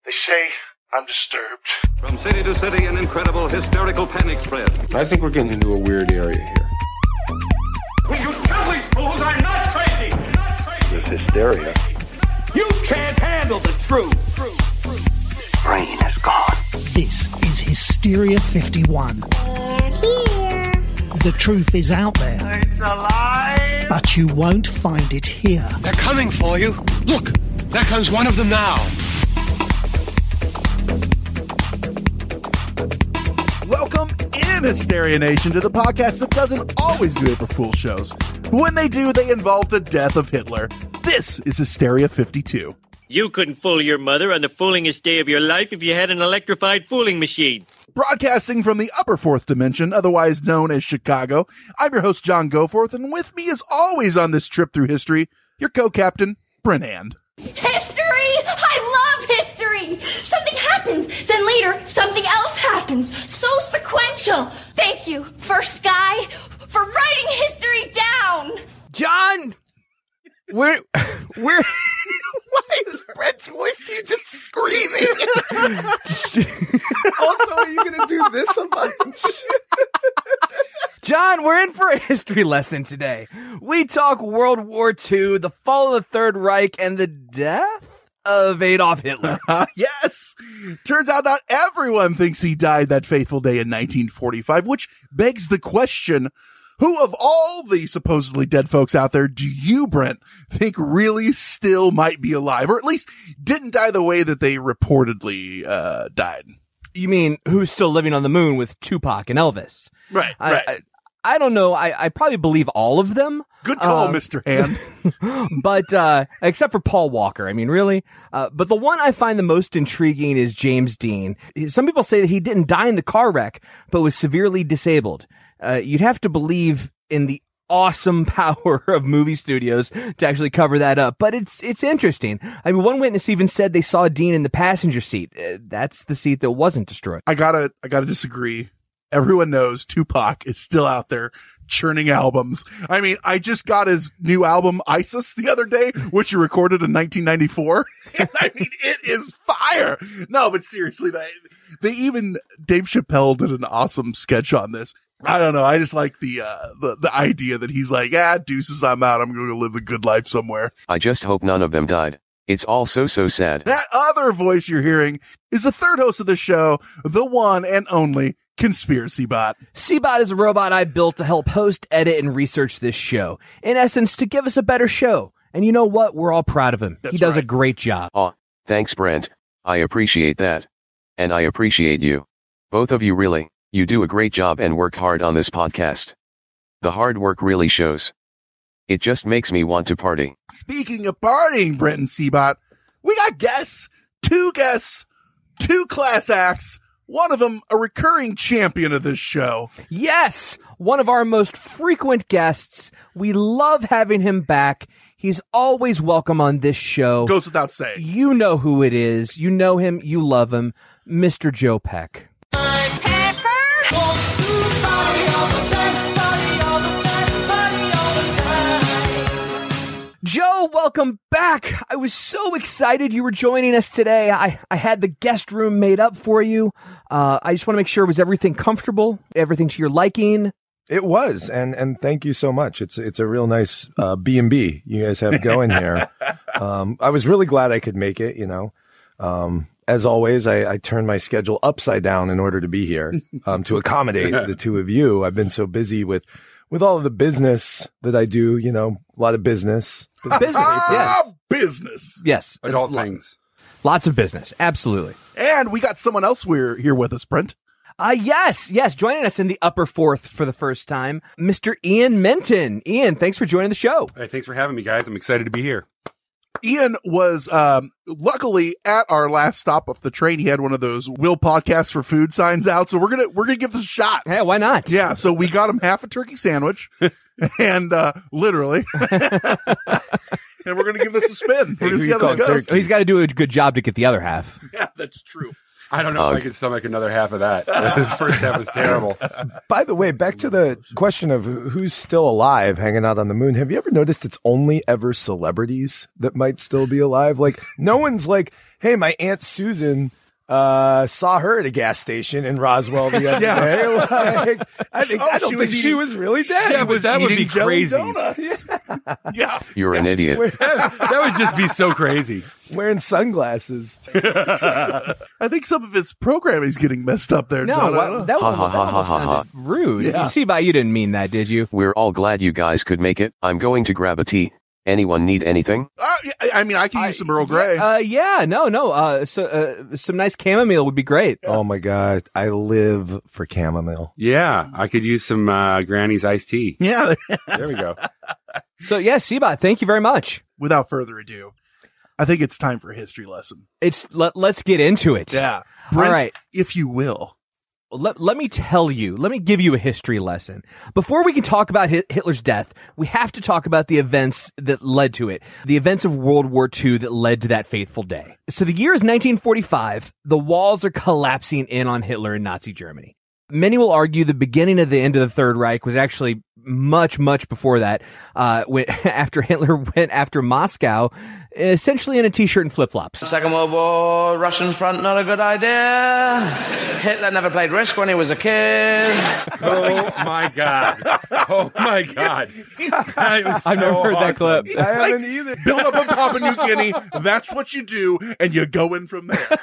They say I'm disturbed. From city to city, an incredible hysterical panic spread. I think we're getting into a weird area here. Will you tell these fools I'm not crazy? There's hysteria. You can't handle the truth. Brain is gone. This is Hysteria 51. Here. The truth is out there. It's alive. But you won't find it here. They're coming for you. Look, there comes one of them now. Welcome in, Hysteria Nation, to the podcast that doesn't always do April Fool's shows. When they do, they involve the death of Hitler. This is Hysteria 52. You couldn't fool your mother on the foolingest day of your life if you had an electrified fooling machine. Broadcasting from the upper fourth dimension, otherwise known as Chicago, I'm your host, John Goforth, and with me, as always on this trip through history, your co-captain, Brent And. History! I love history! Something happens, then later something else happens. So sequential. Thank you, first guy, for writing history down. John, why is Brett's voice to you just screaming? Also, are you going to do this a bunch? John, we're in for a history lesson today. We talk World War II, the fall of the Third Reich, and the death of Adolf Hitler. Yes! Turns out not everyone thinks he died that fateful day in 1945, which begs the question, who of all the supposedly dead folks out there do you, Brent, think really still might be alive, or at least didn't die the way that they reportedly died? You mean who's still living on the moon with Tupac and Elvis? Right. I don't know. I probably believe all of them. Good call, Mr. Hand. But, except for Paul Walker. I mean, really? But the one I find the most intriguing is James Dean. Some people say that he didn't die in the car wreck, but was severely disabled. You'd have to believe in the awesome power of movie studios to actually cover that up. But it's interesting. I mean, one witness even said they saw Dean in the passenger seat. That's the seat that wasn't destroyed. I gotta disagree. Everyone knows Tupac is still out there churning albums. I mean, I just got his new album, ISIS, the other day, which he recorded in 1994. And I mean, it is fire. No, but seriously, Dave Chappelle did an awesome sketch on this. I don't know. I just like the idea that he's like, deuces, I'm out. I'm going to live the good life somewhere. I just hope none of them died. It's all so sad. That other voice you're hearing is the third host of the show, the one and only Conspiracy Bot. C-Bot is a robot I built to help host, edit, and research this show. In essence, to give us a better show. And you know what? We're all proud of him. He does a great job. Aw, thanks, Brent. I appreciate that. And I appreciate you. Both of you really. You do a great job and work hard on this podcast. The hard work really shows. It just makes me want to party. Speaking of partying, Brent and C-Bot, we got guests, two class acts, one of them a recurring champion of this show. Yes, one of our most frequent guests. We love having him back. He's always welcome on this show. Goes without saying. You know who it is. You know him. You love him. Mr. Joe Peck. Joe, welcome back. I was so excited you were joining us today. I had the guest room made up for you. I just want to make sure, was everything comfortable? Everything to your liking? It was, and thank you so much. It's a real nice B&B you guys have going here. I was really glad I could make it, you know. As always, I turned my schedule upside down in order to be here, to accommodate the two of you. I've been so busy with all of the business that I do, you know, a lot of business. Yes. Business. Yes. Adult things. Lots of business. Absolutely. And we got someone else here with us, Brent. Yes. Joining us in the upper fourth for the first time, Mr. Ian Minton. Ian, thanks for joining the show. Hey, thanks for having me, guys. I'm excited to be here. Ian was, luckily at our last stop off the train. He had one of those "Will Podcast for Food" signs out. So we're going to give this a shot. Yeah, why not? Yeah. So we got him half a turkey sandwich and, literally, and we're going to give this a spin. We're going to see how this goes. He's got to do a good job to get the other half. Yeah, that's true. I don't know if I could stomach another half of that. The first half was terrible. By the way, back to the question of who's still alive hanging out on the moon. Have you ever noticed it's only ever celebrities that might still be alive? Like, no one's like, hey, my Aunt Susan saw her at a gas station in Roswell the other day. Like, I don't think she was really dead. Yeah, but that would be crazy. Yeah. You're an idiot. That would just be so crazy. Wearing sunglasses. I think some of his programming is getting messed up there, John. Ha ha ha ha ha. Rude. Yeah. You see, you didn't mean that, did you? We're all glad you guys could make it. I'm going to grab a tea. Anyone need anything? I mean, I could use some Earl Grey. So some nice chamomile would be great. Oh my God. I live for chamomile. Yeah, I could use some Granny's iced tea. Yeah. There we go. So yeah, Seabot, thank you very much. Without further ado, I think it's time for a history lesson. Let's get into it. Yeah. Brent, all right. if you will. Let me give you a history lesson. Before we can talk about Hitler's death, we have to talk about the events that led to it. The events of World War II that led to that fateful day. So the year is 1945. The walls are collapsing in on Hitler and Nazi Germany. Many will argue the beginning of the end of the Third Reich was actually much, much before that, after Hitler went after Moscow, essentially in a t-shirt and flip-flops. Second World War, Russian front, not a good idea. Hitler never played Risk when he was a kid. Oh, my God. Oh, my God. I've never heard that clip. I haven't either. Build up on Papua New Guinea. That's what you do, and you go in from there.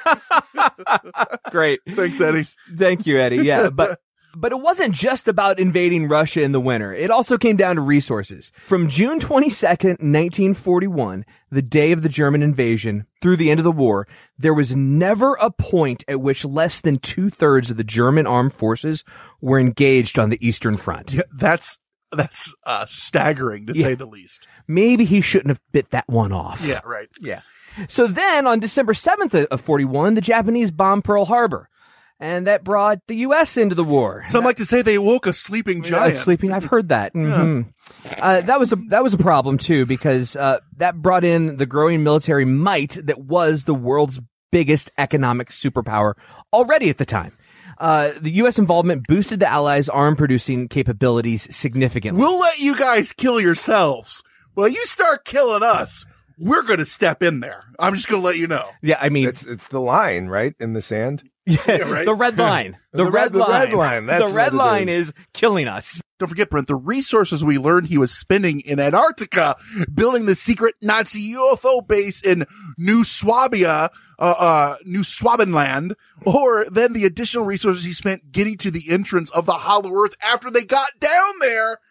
Great. Thanks, Eddie. Thank you, Eddie. Yeah, But it wasn't just about invading Russia in the winter. It also came down to resources. From June 22nd, 1941, the day of the German invasion, through the end of the war, there was never a point at which less than 2/3 of the German armed forces were engaged on the Eastern Front. Yeah, that's staggering, to say the least. Maybe he shouldn't have bit that one off. Yeah, right. Yeah. So then, on December 7th of 41, the Japanese bombed Pearl Harbor. And that brought the U.S. into the war. Some like to say they woke a sleeping giant. I've heard that. Mm-hmm. That was a problem too, because that brought in the growing military might that was the world's biggest economic superpower already at the time. The U.S. involvement boosted the Allies' arm-producing capabilities significantly. We'll let you guys kill yourselves. Well, you start killing us, we're going to step in there. I'm just going to let you know. Yeah, I mean, it's the line, right, in the sand. Yeah, right? The red line. The red line. That's the red line is killing us. Don't forget, Brent, the resources we learned he was spending in Antarctica, building the secret Nazi UFO base in New Swabenland, or then the additional resources he spent getting to the entrance of the Hollow Earth after they got down there.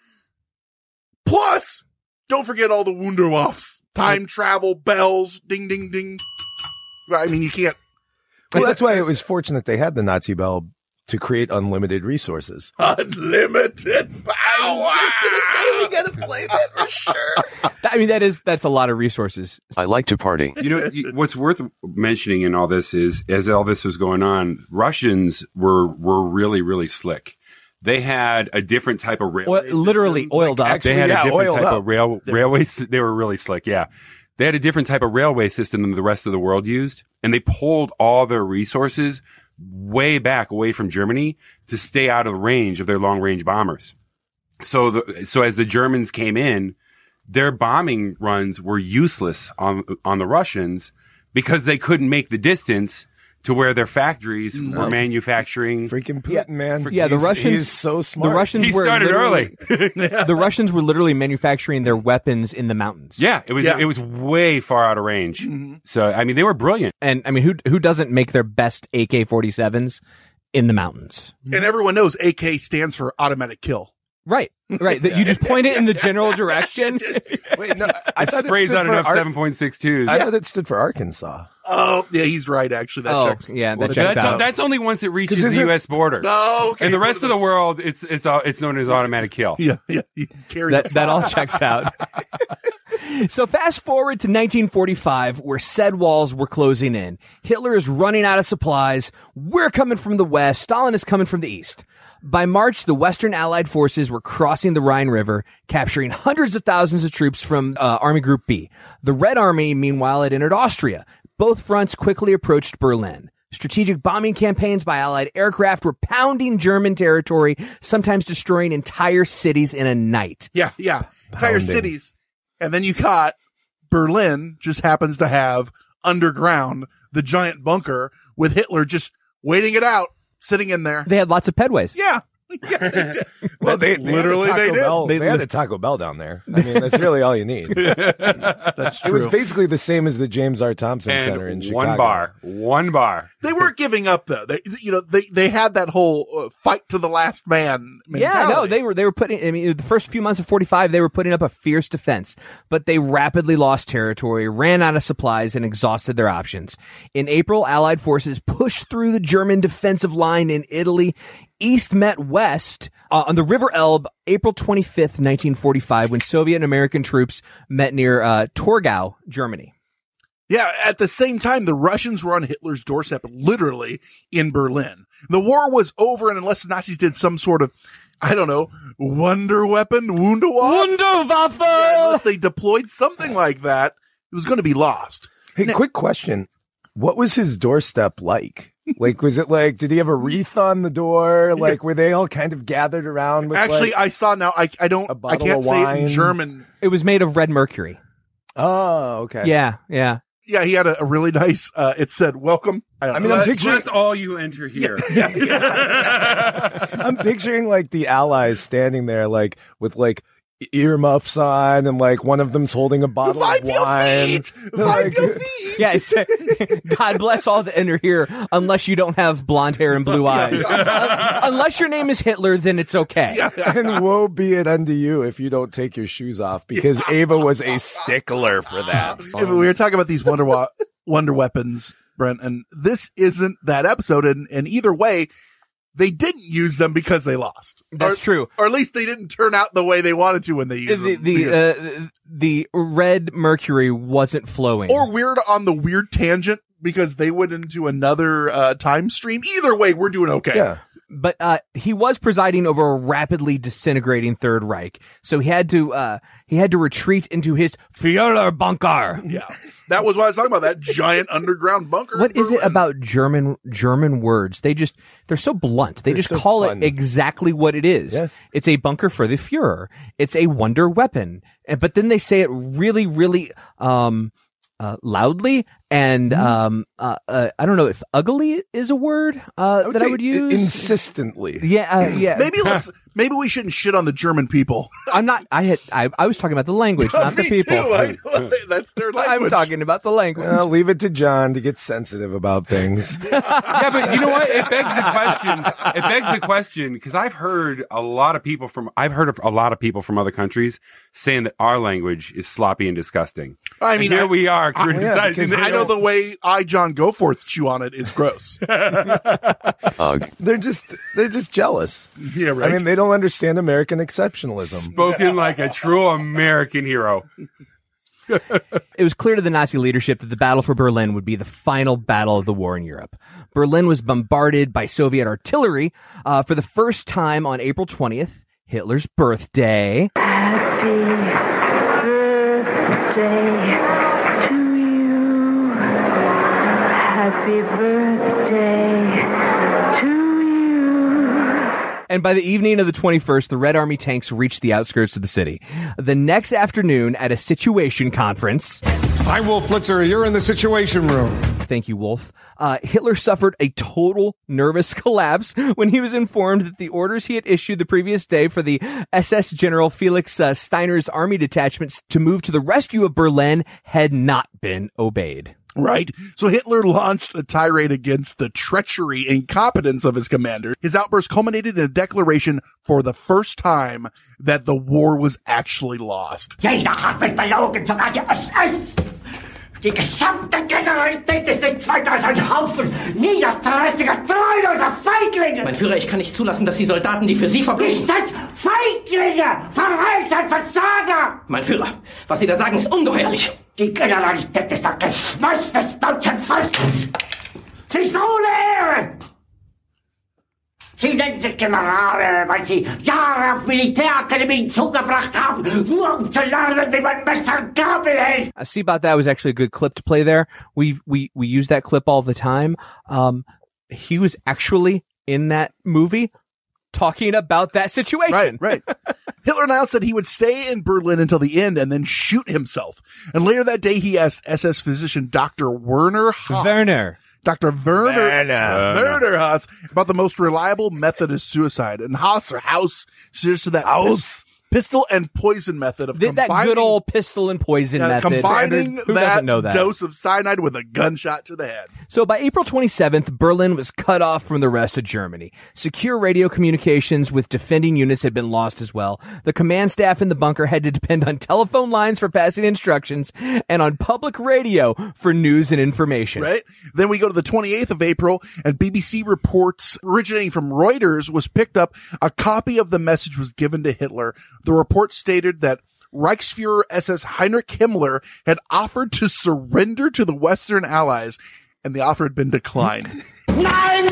Plus, don't forget all the Wunderwaffes, time travel, bells, ding, ding, ding. I mean, you can't. Well, that's why it was fortunate they had the Nazi bell to create unlimited resources. Unlimited power! I was just going to say we got to play that for sure. I mean, that's a lot of resources. I like to party. You know, what's worth mentioning in all this is, as all this was going on, Russians were really, really slick. They had a different type of railway. Literally oiled up. They had a different type of railways. They were really slick. Yeah. They had a different type of railway system than the rest of the world used. And they pulled all their resources way back away from Germany to stay out of the range of their long range bombers. So as the Germans came in, their bombing runs were useless on the Russians because they couldn't make the distance to where their factories were manufacturing. Freaking Putin, man. Yeah, the Russians. He's so smart. The Russians he started early. The Russians were literally manufacturing their weapons in the mountains. Yeah, it was way far out of range. Mm-hmm. So, I mean, they were brilliant. And I mean, who doesn't make their best AK-47s in the mountains? And everyone knows AK stands for automatic kill. Right. You just point it in the general direction. Wait, no, I it thought sprays out enough 7.62s. I thought it stood for Arkansas. Oh, yeah, he's right, actually. That checks. Yeah, that checks out. That's only once it reaches the U.S. border. No, okay. And the rest of the world, it's known as automatic kill. Yeah. You can carry that all checks out. So fast forward to 1945, where said walls were closing in. Hitler is running out of supplies. We're coming from the west. Stalin is coming from the east. By March, the Western Allied forces were crossing the Rhine River, capturing hundreds of thousands of troops from Army Group B. The Red Army, meanwhile, had entered Austria. Both fronts quickly approached Berlin. Strategic bombing campaigns by Allied aircraft were pounding German territory, sometimes destroying entire cities in a night. Yeah. Entire cities. And then you got Berlin just happens to have underground the giant bunker with Hitler just waiting it out, sitting in there. They had lots of pedways. Yeah. Yeah, they did. Well, they did. They had the Taco Bell down there. I mean, that's really all you need. That's true. It was basically the same as the James R. Thompson And Center in Chicago. One bar. They weren't giving up though. They had that whole fight to the last man mentality. Yeah, no, they were putting. I mean, the first few months of 45, they were putting up a fierce defense, but they rapidly lost territory, ran out of supplies, and exhausted their options. In April, Allied forces pushed through the German defensive line in Italy. East met West on the River Elbe, April 25th, 1945, when Soviet and American troops met near Torgau, Germany. Yeah, at the same time, the Russians were on Hitler's doorstep, literally, in Berlin. The war was over, and unless the Nazis did some sort of, I don't know, wonder weapon, Wunderwaffe! Yeah, unless they deployed something like that, it was going to be lost. Hey, quick question. What was his doorstep like? Like, was it like, did he have a wreath on the door? Like, were they all kind of gathered around with Actually, like, I saw now, I can't say it in German. It was made of red mercury. Oh, okay. Yeah. Yeah, he had a really nice, it said, welcome. I mean, I'm picturing Bless all you enter here. I'm picturing like the Allies standing there, like with like earmuffs on, and like one of them's holding a bottle of wine. Wipe your feet. Yeah, it's, God bless all that enter here, unless you don't have blonde hair and blue eyes. Unless your name is Hitler, then it's okay. Yeah. And woe be it unto you if you don't take your shoes off, because Ava was a stickler for that. Yeah, but we were talking about these wonder weapons, Brent, and this isn't that episode. And either way, they didn't use them because they lost. That's true. Or at least they didn't turn out the way they wanted to when they used them. The red mercury wasn't flowing. Or weird on the weird tangent because they went into another time stream. Either way, we're doing okay. Yeah. But he was presiding over a rapidly disintegrating Third Reich, so he had to retreat into his Führer bunker. Yeah, that was what I was talking about. That giant underground bunker. What is it about German words? They're so blunt. They're just so call fun. It exactly what it is. Yeah. It's a bunker for the Führer. It's a wonder weapon. But then they say it really, really loudly, and I don't know if ugly is a word that I would use. Insistently. Yeah. Maybe we shouldn't shit on the German people. I'm not. I was talking about the language, not the people. That's their language. I'm talking about the language. Well, leave it to John to get sensitive about things. Yeah, but you know what? It begs the question because I've heard a lot of people from other countries saying that our language is sloppy and disgusting. I mean, here we are criticizing. I know the way John Goforth chew on it is gross. They're just jealous. Yeah, right. I mean, they don't understand American exceptionalism. Spoken like a true American hero. It was clear to the Nazi leadership that the Battle for Berlin would be the final battle of the war in Europe. Berlin was bombarded by Soviet artillery for the first time on April 20th, Hitler's birthday. Happy birthday to you. Happy birthday to you. And by the evening of the 21st, the Red Army tanks reached the outskirts of the city. The next afternoon, at a situation conference... Hi, Wolf Blitzer. You're in the situation room. Thank you, Wolf. Hitler suffered a total nervous collapse when he was informed that the orders he had issued the previous day for the SS General Felix Steiner's army detachments to move to the rescue of Berlin had not been obeyed. Right. So Hitler launched a tirade against the treachery and incompetence of his commander. His outburst culminated in a declaration for the first time that the war was actually lost. Jeder hat mich belogen, sogar die SS. Die gesamte Generalität ist nichts weiter als ein Haufen niederträchtiger, treuloser Feiglinge. Mein Führer, ich kann nicht zulassen, dass die Soldaten, die für Sie verbringen... Nicht als Feiglinge! Verreiter, Versager! Mein Führer, was Sie da sagen, ist ungeheuerlich. Die Generalität ist das Geschmeiß des deutschen Volkes. Sie ist ohne Ehre. Sie nennen sich Generale, weil sie Jahre auf Militärakademien zugebracht haben, nur um zu lernen, wie man Messer und Gabel hält. See About That was actually a good clip to play there. We use that clip all the time. He was actually in that movie talking about that situation. Right. Hitler announced that he would stay in Berlin until the end and then shoot himself. And later that day, he asked SS physician Dr. Werner Haas. Dr. Werner Haas about the most reliable method of suicide. And Haas suggested that pistol and poison method of that good old pistol and poison method. Combining Who doesn't know that? Dose of cyanide with a gunshot to the head. So by April 27th, Berlin was cut off from the rest of Germany. Secure radio communications with defending units had been lost as well. The command staff in the bunker had to depend on telephone lines for passing instructions and on public radio for news and information. Right. Then we go to the 28th of April, and BBC reports originating from Reuters was picked up. A copy of the message was given to Hitler. The report stated that Reichsfuhrer SS Heinrich Himmler had offered to surrender to the Western Allies, and the offer had been declined. Nein!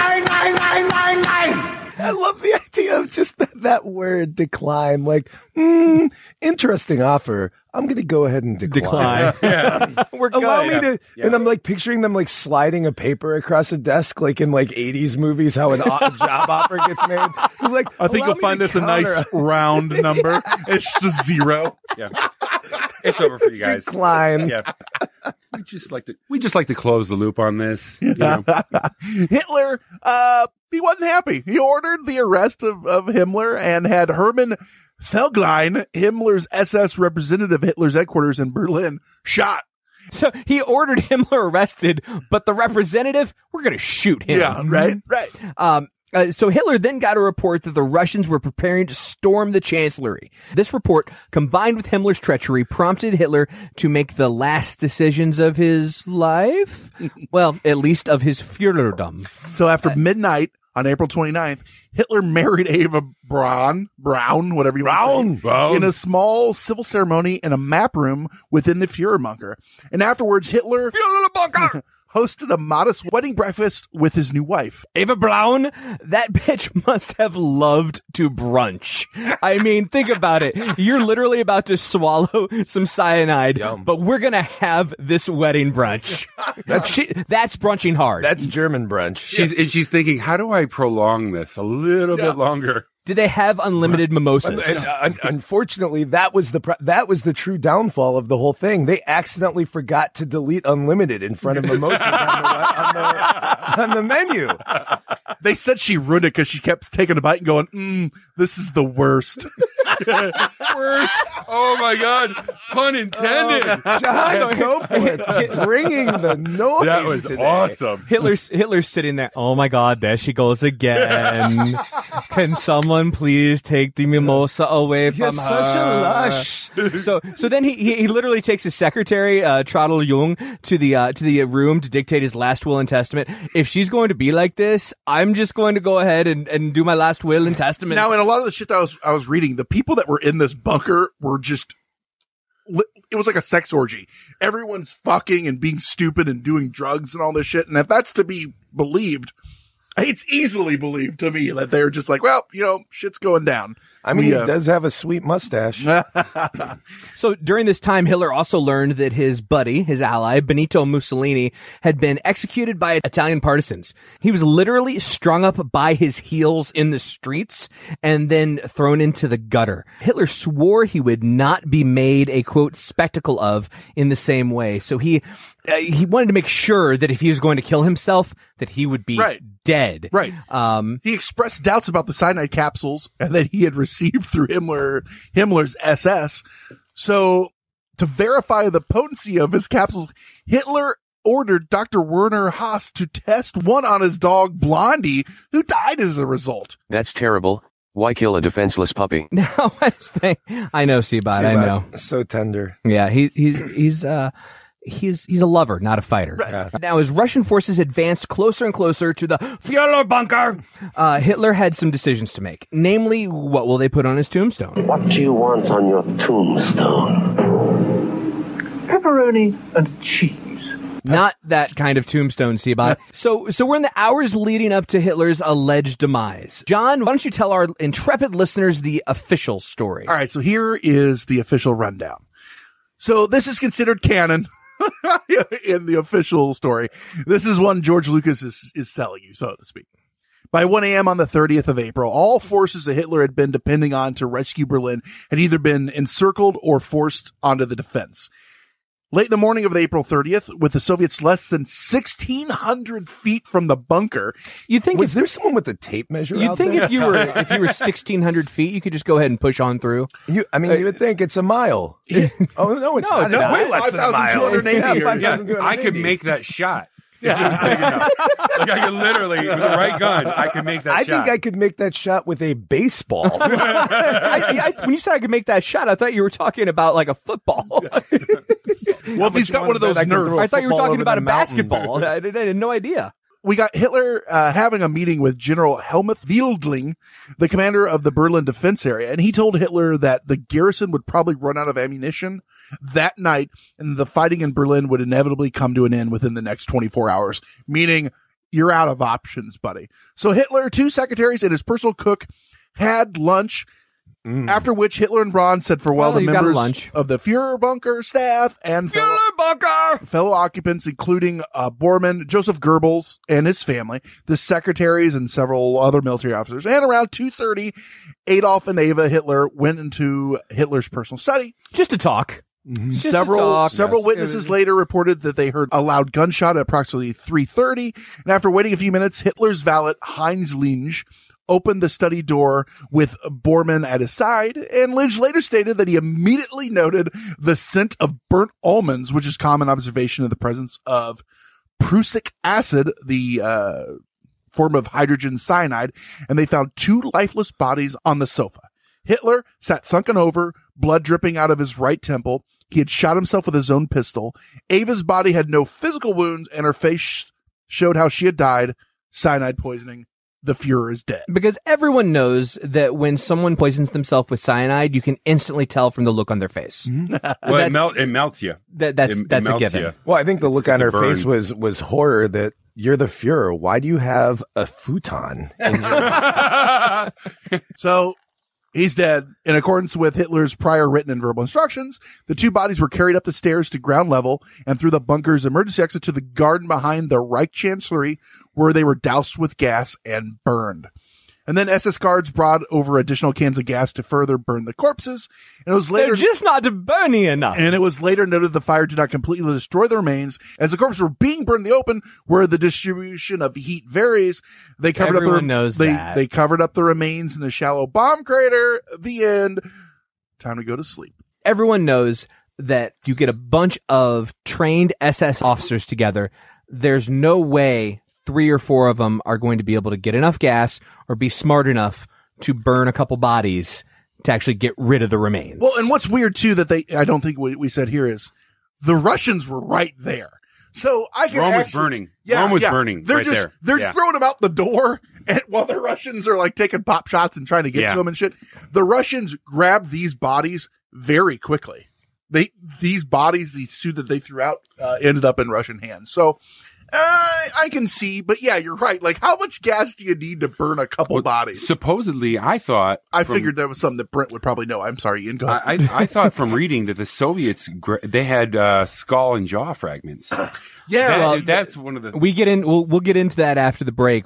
I love the idea of just that word decline. Like, interesting offer. I'm going to go ahead and decline. Yeah. We're going. Allow me to, and I'm like picturing them like sliding a paper across a desk, like in like 80s movies, how a job offer gets made. It's like, I think you'll find this a nice round number. It's just 0. Yeah. It's over for you guys. Decline. Yeah. We just like to close the loop on this. You know? Hitler, he wasn't happy. He ordered the arrest of Himmler and had Hermann Felglein, Himmler's SS representative at Hitler's headquarters in Berlin, shot. So he ordered Himmler arrested, but the representative, we're going to shoot him. Yeah, right. So Hitler then got a report that the Russians were preparing to storm the chancellery. This report, combined with Himmler's treachery, prompted Hitler to make the last decisions of his life. Well, at least of his Führerdom. So after midnight on April 29th, Hitler married Eva Braun, whatever you want to say, in a small civil ceremony in a map room within the Führerbunker. And afterwards, Hitler hosted a modest wedding breakfast with his new wife. Eva Braun, that bitch must have loved to brunch. I mean, think about it. You're literally about to swallow some cyanide, but we're going to have this wedding brunch. That's brunching hard. That's German brunch. She's thinking, how do I prolong this a little bit longer? Do they have unlimited mimosas? Unfortunately, that was the true downfall of the whole thing. They accidentally forgot to delete unlimited in front of mimosas on the menu. They said she ruined it because she kept taking a bite and going, this is the worst. Worst. Oh my God. Pun intended. John, go for it. Bringing the noise. That was today. awesome. Hitler's sitting there. Oh my God, there she goes again. Can someone please take the mimosa away from You're her? such a lush. So then he literally takes his secretary, Trottel Jung, to the room to dictate his last will and testament. If she's going to be like this, I'm just going to go ahead and do my last will and testament. Now, in a lot of the shit that I was reading, the people that were in this bunker were just, it was like a sex orgy. Everyone's fucking and being stupid and doing drugs and all this shit. And if that's to be believed, it's easily believed to me that they're just like, well, shit's going down. I mean, he does have a sweet mustache. So during this time, Hitler also learned that his buddy, his ally, Benito Mussolini, had been executed by Italian partisans. He was literally strung up by his heels in the streets and then thrown into the gutter. Hitler swore he would not be made a, quote, spectacle of in the same way. So he wanted to make sure that if he was going to kill himself, that he would be dead. Right. He expressed doubts about the cyanide capsules and that he had received through Himmler's SS. So to verify the potency of his capsules, Hitler ordered Dr. Werner Haas to test one on his dog Blondie, who died as a result. That's terrible. Why kill a defenseless puppy? Now, I know, Seabot, I know. So tender. Yeah, he's a lover, not a fighter. Right. Now, as Russian forces advanced closer and closer to the Führerbunker, Hitler had some decisions to make. Namely, what will they put on his tombstone? What do you want on your tombstone? Pepperoni and cheese. Not that kind of tombstone, Seabot. So we're in the hours leading up to Hitler's alleged demise. John, why don't you tell our intrepid listeners the official story? All right, so here is the official rundown. So this is considered canon in the official story. This is one George Lucas is selling you, so to speak. By 1 a.m. on the 30th of April, all forces that Hitler had been depending on to rescue Berlin had either been encircled or forced onto the defense. Late in the morning of April 30th, with the Soviets less than 1,600 feet from the bunker, you'd think was there someone with a tape measure? You'd out think there? if you were 1,600 feet, you could just go ahead and push on through. You would think it's a mile. Oh no, it's not. It's way less than a mile. 5,280. I could make that shot. If it was big enough. Like I could literally, with the right gun, I could make that I shot. think I could make that shot with a baseball. When you said I could make that shot, I thought you were talking about like a football. Well, if he's got one of those nerves. I thought you were talking about a mountains. basketball. I had no idea. We got Hitler having a meeting with General Helmuth Wildling, the commander of the Berlin defense area, and he told Hitler that the garrison would probably run out of ammunition that night, and the fighting in Berlin would inevitably come to an end within the next 24 hours, meaning you're out of options, buddy. So Hitler, 2 secretaries, and his personal cook had lunch, after which Hitler and Braun said farewell to members of the Führer bunker staff and fellow occupants, including Bormann, Joseph Goebbels and his family, the secretaries and several other military officers. And around 2:30, Adolf and Eva Hitler went into Hitler's personal study. Just to talk. Several witnesses later reported that they heard a loud gunshot at approximately 3:30. And after waiting a few minutes, Hitler's valet, Heinz Linge, opened the study door with Bormann at his side, and Linge later stated that he immediately noted the scent of burnt almonds, which is common observation in the presence of prussic acid, the form of hydrogen cyanide, and they found 2 lifeless bodies on the sofa. Hitler sat sunken over, blood dripping out of his right temple. He had shot himself with his own pistol. Ava's body had no physical wounds, and her face showed how she had died. Cyanide poisoning. The Fuhrer is dead. Because everyone knows that when someone poisons themselves with cyanide, you can instantly tell from the look on their face. Well, it melts you. That's a given. You. Well, I think the look on her burn. face was horror that you're the Fuhrer. Why do you have a futon? So he's dead. In accordance with Hitler's prior written and verbal instructions, the 2 bodies were carried up the stairs to ground level and through the bunker's emergency exit to the garden behind the Reich Chancellery, where they were doused with gas and burned. And then SS guards brought over additional cans of gas to further burn the corpses. And it was later They're just not burning enough. And it was later noted the fire did not completely destroy the remains, as the corpses were being burned in the open, where the distribution of heat varies. They covered they covered up the remains in the shallow bomb crater. The end. Time to go to sleep. Everyone knows that you get a bunch of trained SS officers together. There's no way 3 or 4 of them are going to be able to get enough gas or be smart enough to burn a couple bodies to actually get rid of the remains. Well, and what's weird too that I don't think we said here is the Russians were right there. So I can Rome was burning. Rome was burning. They're right just, there. They're throwing them out the door, and while the Russians are like taking pop shots and trying to get to them and shit, the Russians grabbed these bodies very quickly. These two that they threw out, ended up in Russian hands. So, I can see, but yeah, you're right. Like, how much gas do you need to burn a couple bodies? Supposedly, I figured that was something that Brent would probably know. I'm sorry, Ian. Go ahead. I thought from reading that the Soviets, they had skull and jaw fragments. Yeah. That's one of the... We'll get into that after the break.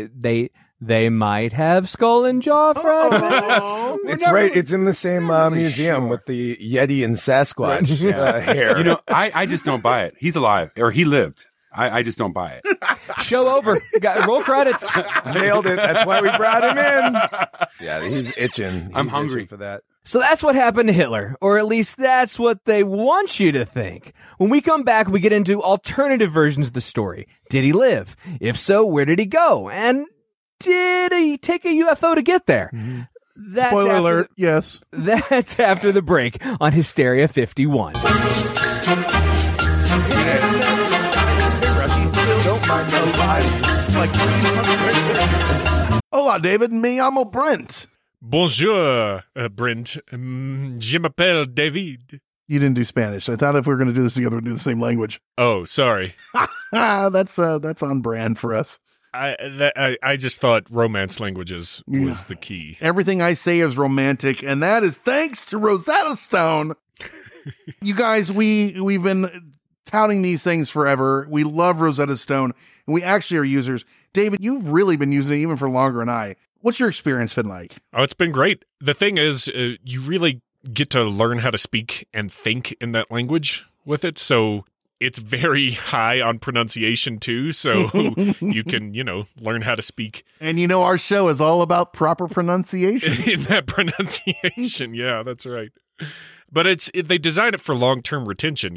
They might have skull and jaw fragments. It's right. It's in the same museum with the Yeti and Sasquatch hair. You know, I just don't buy it. He's alive, or he lived. I just don't buy it. Show over. Roll credits. Nailed it. That's why we brought him in. Yeah, he's itching. I'm hungry for that. So that's what happened to Hitler, or at least that's what they want you to think. When we come back, we get into alternative versions of the story. Did he live? If so, where did he go? And did he take a UFO to get there? Spoiler alert, yes. That's after the break on Hysteria 51. Hola, David. Me llamo Brent. Bonjour, Brent. Je m'appelle David. You didn't do Spanish. I thought if we were going to do this together, we'd do the same language. Oh, sorry. That's on brand for us. I just thought romance languages was the key. Everything I say is romantic, and that is thanks to Rosetta Stone. You guys, we've been touting these things forever. We love Rosetta Stone, and we actually are users. David, you've really been using it even for longer than I. What's your experience been like? Oh, it's been great. The thing is, you really get to learn how to speak and think in that language with it. So it's very high on pronunciation too. So you can, learn how to speak. And our show is all about proper pronunciation. In that pronunciation. Yeah, that's right. But they design it for long-term retention,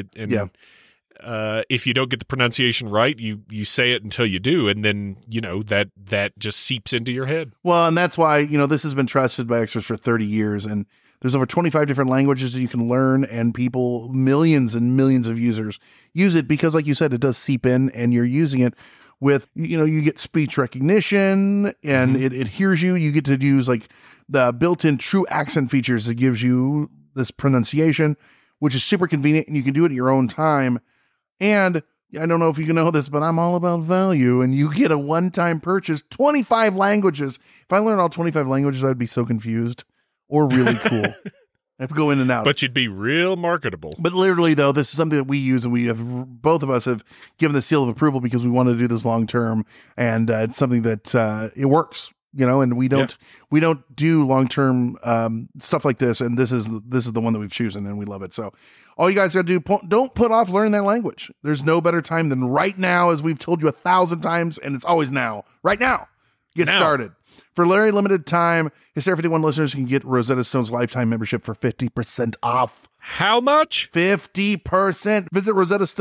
if you don't get the pronunciation right, you say it until you do, and then that just seeps into your head. Well, and that's why this has been trusted by experts for 30 years, and there's over 25 different languages that you can learn, and millions and millions of users use it because, like you said, it does seep in, and you're using it with you get speech recognition, and it hears you. You get to use like the built-in true accent features that gives you this pronunciation, which is super convenient, and you can do it at your own time. And I don't know if you know this, but I'm all about value, and you get a one-time purchase, 25 languages. If I learned all 25 languages, I'd be so confused or really cool. I have to go in and out. But you'd be real marketable. But literally, though, this is something that we use, and both of us have given the seal of approval because we want to do this long-term, and it's something that it works. And we don't do long-term stuff like this. And this is the one that we've chosen, and we love it. So all you guys got to do, don't put off learning that language. There's no better time than right now, as we've told you 1,000 times, and it's always now. Right now. Get started. For a very limited time, Hysteria 51 listeners can get Rosetta Stone's lifetime membership for 50% off. How much? 50%. Visit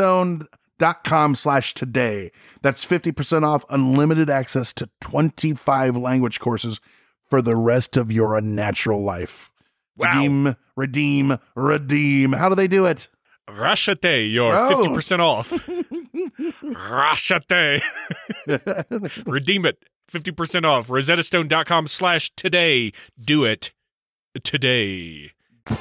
rosettastone.com/today. That's 50% off unlimited access to 25 language courses for the rest of your unnatural life. Wow. Redeem. How do they do it? Rashate, you're 50% off. Rashate. Redeem it. 50% off. rosettastone.com/today. Do it today.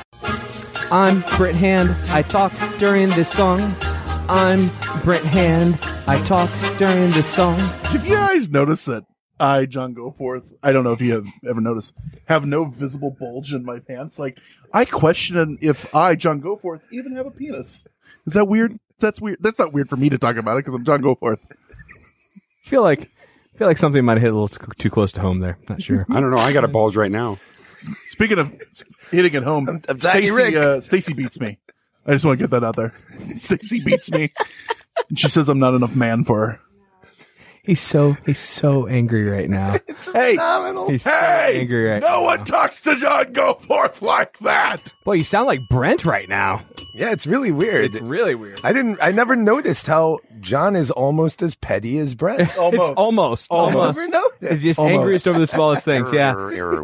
I'm Brent Hand. I talk during this song. I'm Brent Hand. I talk during this song. Did you guys notice that I, John Goforth, I don't know if you have ever noticed, have no visible bulge in my pants? Like, I question if I, John Goforth, even have a penis. Is that weird? That's weird. That's not weird for me to talk about it because I'm John Goforth. I feel like something might have hit a little too close to home there. Not sure. I don't know. I got a bulge right now. Speaking of hitting it home, Stacy beats me. I just want to get that out there. Stacy beats me. And she says I'm not enough man for her. He's so angry right now. It's phenomenal. He's so angry right now. No one talks to John Goforth like that. Boy, you sound like Brent right now. Yeah, it's really weird. It's really weird. I never noticed how John is almost as petty as Brent. It's almost. Never noticed. It's just angriest over the smallest things. Error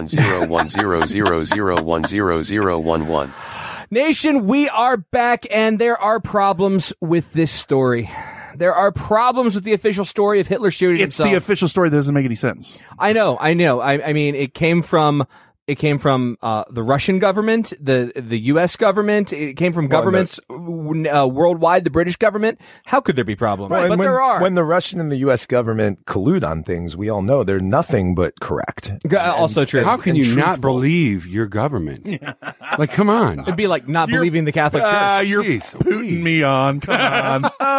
1101000100011. Nation, we are back, and there are problems with this story. There are problems with the official story of Hitler shooting himself. It's the official story that doesn't make any sense. I know. I mean, it came from the Russian government, the U.S. government. It came from governments worldwide, the British government. How could there be problems? Right, but there are. When the Russian and the U.S. government collude on things, we all know they're nothing but correct. Also true. How can you not believe your government? Like, come on. It'd be like not believing the Catholic Church. You're putting me on. Come on.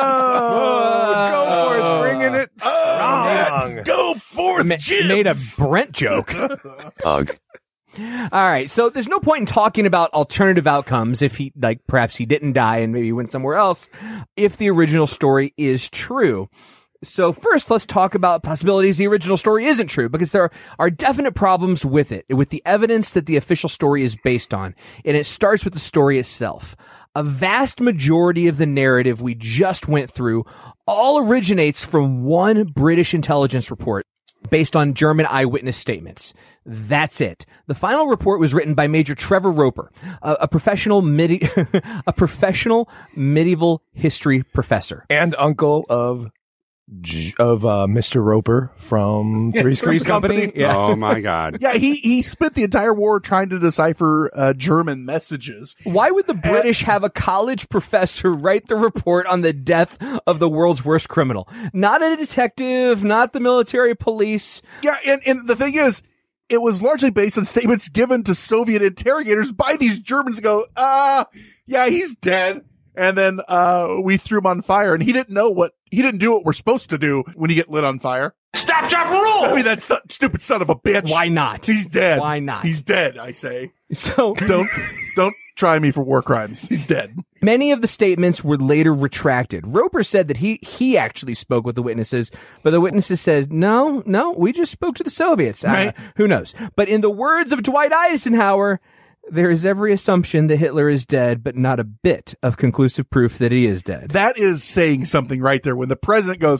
Go forth, bringing it strong. Go forth, Jim. Made a Brent joke. Ugh. All right, so there's no point in talking about alternative outcomes if perhaps he didn't die and maybe went somewhere else, if the original story is true. So first, let's talk about possibilities the original story isn't true, because there are definite problems with it, with the evidence that the official story is based on. And it starts with the story itself. A vast majority of the narrative we just went through all originates from one British intelligence report based on German eyewitness statements. That's it. The final report was written by Major Trevor Roper, a professional medieval history professor and uncle of Mr. Roper from Three's Company. Yeah. Oh my God. Yeah, he spent the entire war trying to decipher German messages. Why would the British have a college professor write the report on the death of the world's worst criminal? Not a detective, not the military police. Yeah, and the thing is, it was largely based on statements given to Soviet interrogators by these Germans. Go, yeah, he's dead. And then we threw him on fire, and he didn't do what we're supposed to do when you get lit on fire. Stop, drop, roll! I mean, that stupid son of a bitch. Why not? He's dead. Why not? He's dead, I say. So don't try me for war crimes. He's dead. Many of the statements were later retracted. Roper said that he actually spoke with the witnesses, but the witnesses said, no, we just spoke to the Soviets. Right. Who knows? But in the words of Dwight Eisenhower, there is every assumption that Hitler is dead, but not a bit of conclusive proof that he is dead. That is saying something right there when the president goes,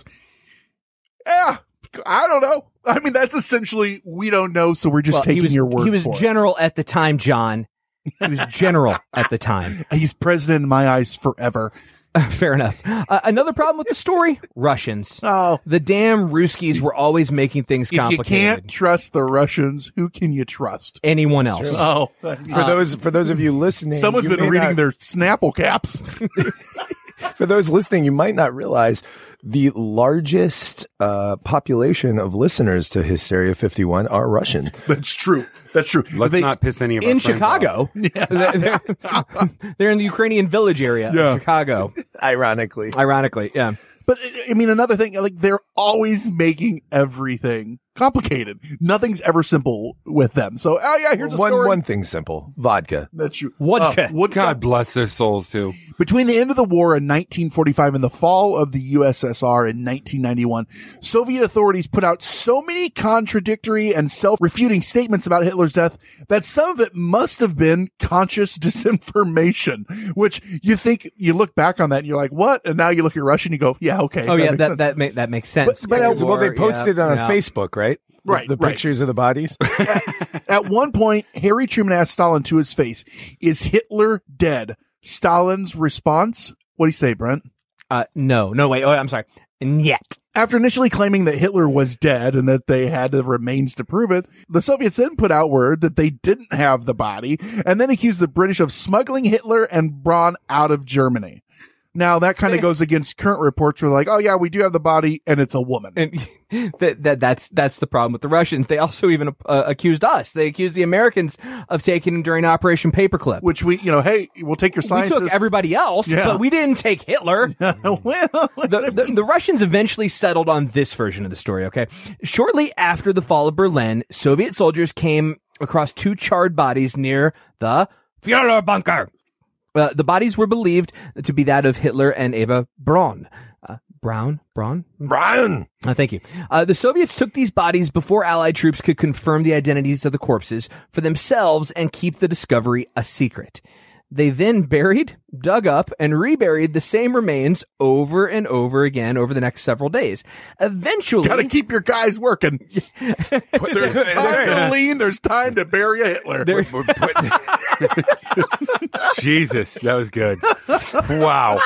yeah, I don't know. I mean, that's essentially, we don't know, so we're just taking your word for it. He was general at the time, John. He was general at the time. He's president in my eyes forever. Fair enough. Another problem with the story, Russians. Oh. The damn Ruskies were always making things complicated. If you can't trust the Russians, who can you trust? Anyone else. Oh. For those of you listening, someone's been reading their Snapple caps. For those listening, you might not realize the largest population of listeners to Hysteria 51 are Russian. That's true. That's true. Let's not piss any of our in friends Chicago. off. They're in the Ukrainian village area of Chicago. Ironically, yeah. But I mean, another thing, like, they're always making everything complicated. Nothing's ever simple with them. So, here's a story. One thing's simple: vodka. That's true. Vodka. God bless their souls too. Between the end of the war in 1945 and the fall of the USSR in 1991, Soviet authorities put out so many contradictory and self-refuting statements about Hitler's death that some of it must have been conscious disinformation, which you look back on that and you're like, what? And now you look at Russia and you go, yeah, okay. Oh yeah, that makes sense. But they posted on Facebook, right? Right. The pictures of the bodies. At one point, Harry Truman asked Stalin to his face, "Is Hitler dead?" Stalin's response, what do you say, Brent? No, wait. Oh, I'm sorry. Yet. After initially claiming that Hitler was dead and that they had the remains to prove it, the Soviets then put out word that they didn't have the body and then accused the British of smuggling Hitler and Braun out of Germany. Now, that kind of goes against current reports where like, oh yeah, we do have the body and it's a woman. And that's the problem with the Russians. They also even accused us. They accused the Americans of taking him during Operation Paperclip. Which hey, we'll take your scientists. We took everybody else, but we didn't take Hitler. The Russians eventually settled on this version of the story, okay? Shortly after the fall of Berlin, Soviet soldiers came across two charred bodies near the Führer bunker. The bodies were believed to be that of Hitler and Eva Braun. Braun? Thank you. The Soviets took these bodies before Allied troops could confirm the identities of the corpses for themselves and keep the discovery a secret. They then buried, dug up, and reburied the same remains over and over again over the next several days. Eventually... Gotta keep your guys working. There's time to lean, there's time to bury a Hitler. Jesus, that was good. Wow.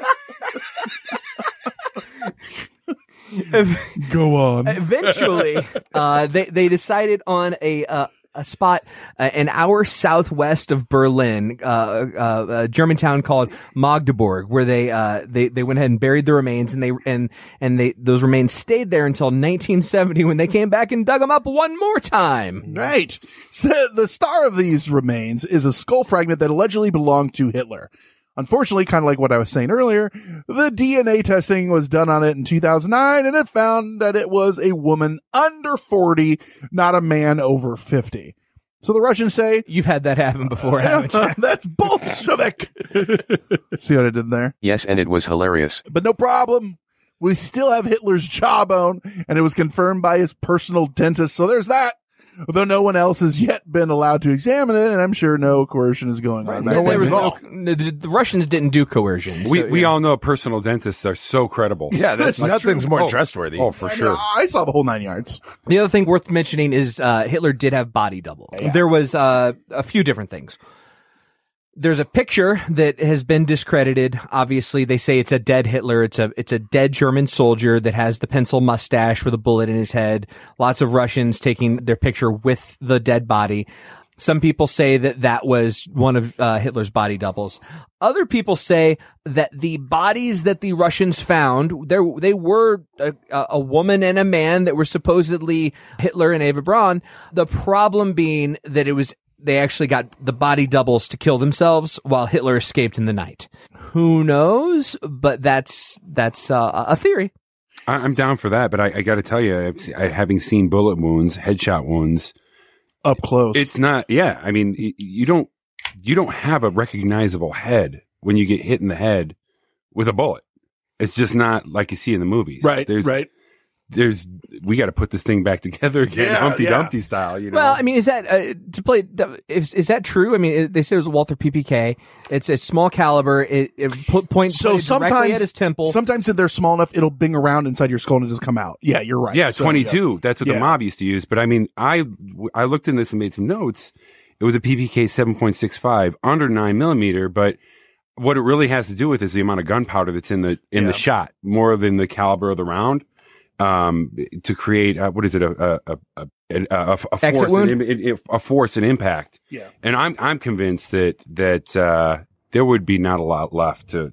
Go on. Eventually, they decided on a spot an hour southwest of Berlin, a German town called Magdeburg, where they went ahead and buried the remains, and those remains stayed there until 1970 when they came back and dug them up one more time. Right. So the star of these remains is a skull fragment that allegedly belonged to Hitler. Unfortunately, kind of like what I was saying earlier, the DNA testing was done on it in 2009, and it found that it was a woman under 40, not a man over 50. So the Russians say... You've had that happen before, haven't you? That's Bolshevik! See what I did there? Yes, and it was hilarious. But no problem. We still have Hitler's jawbone, and it was confirmed by his personal dentist, so there's that. Though no one else has yet been allowed to examine it, and I'm sure no coercion is going on. The Russians didn't do coercion. We all know personal dentists are so credible. Yeah, nothing's more trustworthy. Oh, for sure. I saw the whole 9 yards. The other thing worth mentioning is Hitler did have body double. Yeah. There was a few different things. There's a picture that has been discredited. Obviously, they say it's a dead Hitler. It's a dead German soldier that has the pencil mustache with a bullet in his head. Lots of Russians taking their picture with the dead body. Some people say that was one of Hitler's body doubles. Other people say that the bodies that the Russians found, they were a woman and a man that were supposedly Hitler and Eva Braun. The problem being that they actually got the body doubles to kill themselves while Hitler escaped in the night. Who knows? But that's a theory. I'm down for that, but I got to tell you, having seen bullet wounds, headshot wounds up close, it's not. Yeah, I mean, you don't have a recognizable head when you get hit in the head with a bullet. It's just not like you see in the movies. Right. We got to put this thing back together again, Humpty Dumpty style. You know. Well, I mean, is that is that true? I mean, they say it was a Walther PPK. it's a small caliber. It points directly at his temple. Sometimes if they're small enough, it'll bing around inside your skull and just come out. Yeah, you're right. Yeah, 22. Yeah. That's what the mob used to use. But I mean, I looked in this and made some notes. It was a PPK 7.65 under 9mm, but what it really has to do with is the amount of gunpowder that's in the shot, more than the caliber of the round. To create what is it? A force and impact. Yeah. And I'm convinced that there would be not a lot left to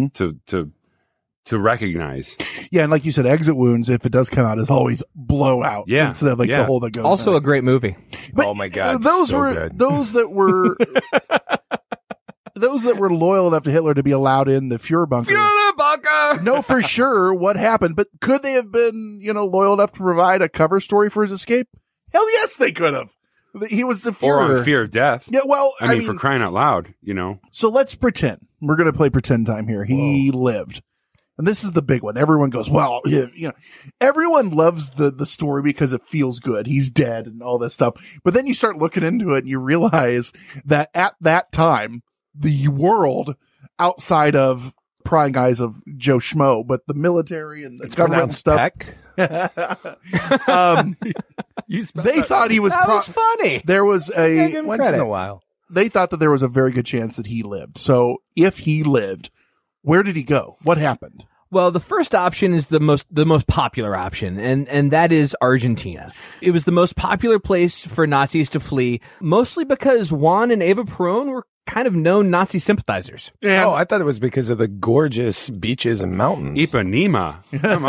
recognize. Yeah, and like you said, exit wounds, if it does come out, is always blowout. Yeah. Instead of the hole that goes. Also back. a great movie. But, oh my God. Those that were those that were loyal enough to Hitler to be allowed in the Fuhrer bunker. Know for sure what happened, but could they have been, loyal enough to provide a cover story for his escape? Hell yes, they could have. He was the Fuhrer. Or on fear of death. Yeah, well, I mean, for crying out loud, So let's pretend. We're going to play pretend time here. He lived. And this is the big one. Everyone goes, well, everyone loves the story because it feels good. He's dead and all this stuff. But then you start looking into it and you realize that at that time, the world outside of prying eyes of Joe Schmo, but the military and the government stuff. They thought he was. That was funny. There was once in a while. They thought that there was a very good chance that he lived. So if he lived, where did he go? What happened? Well, the first option is the most popular option, and that is Argentina. It was the most popular place for Nazis to flee, mostly because Juan and Eva Perón were kind of known Nazi sympathizers. Yeah. Oh, I thought it was because of the gorgeous beaches and mountains. Ipanema. Come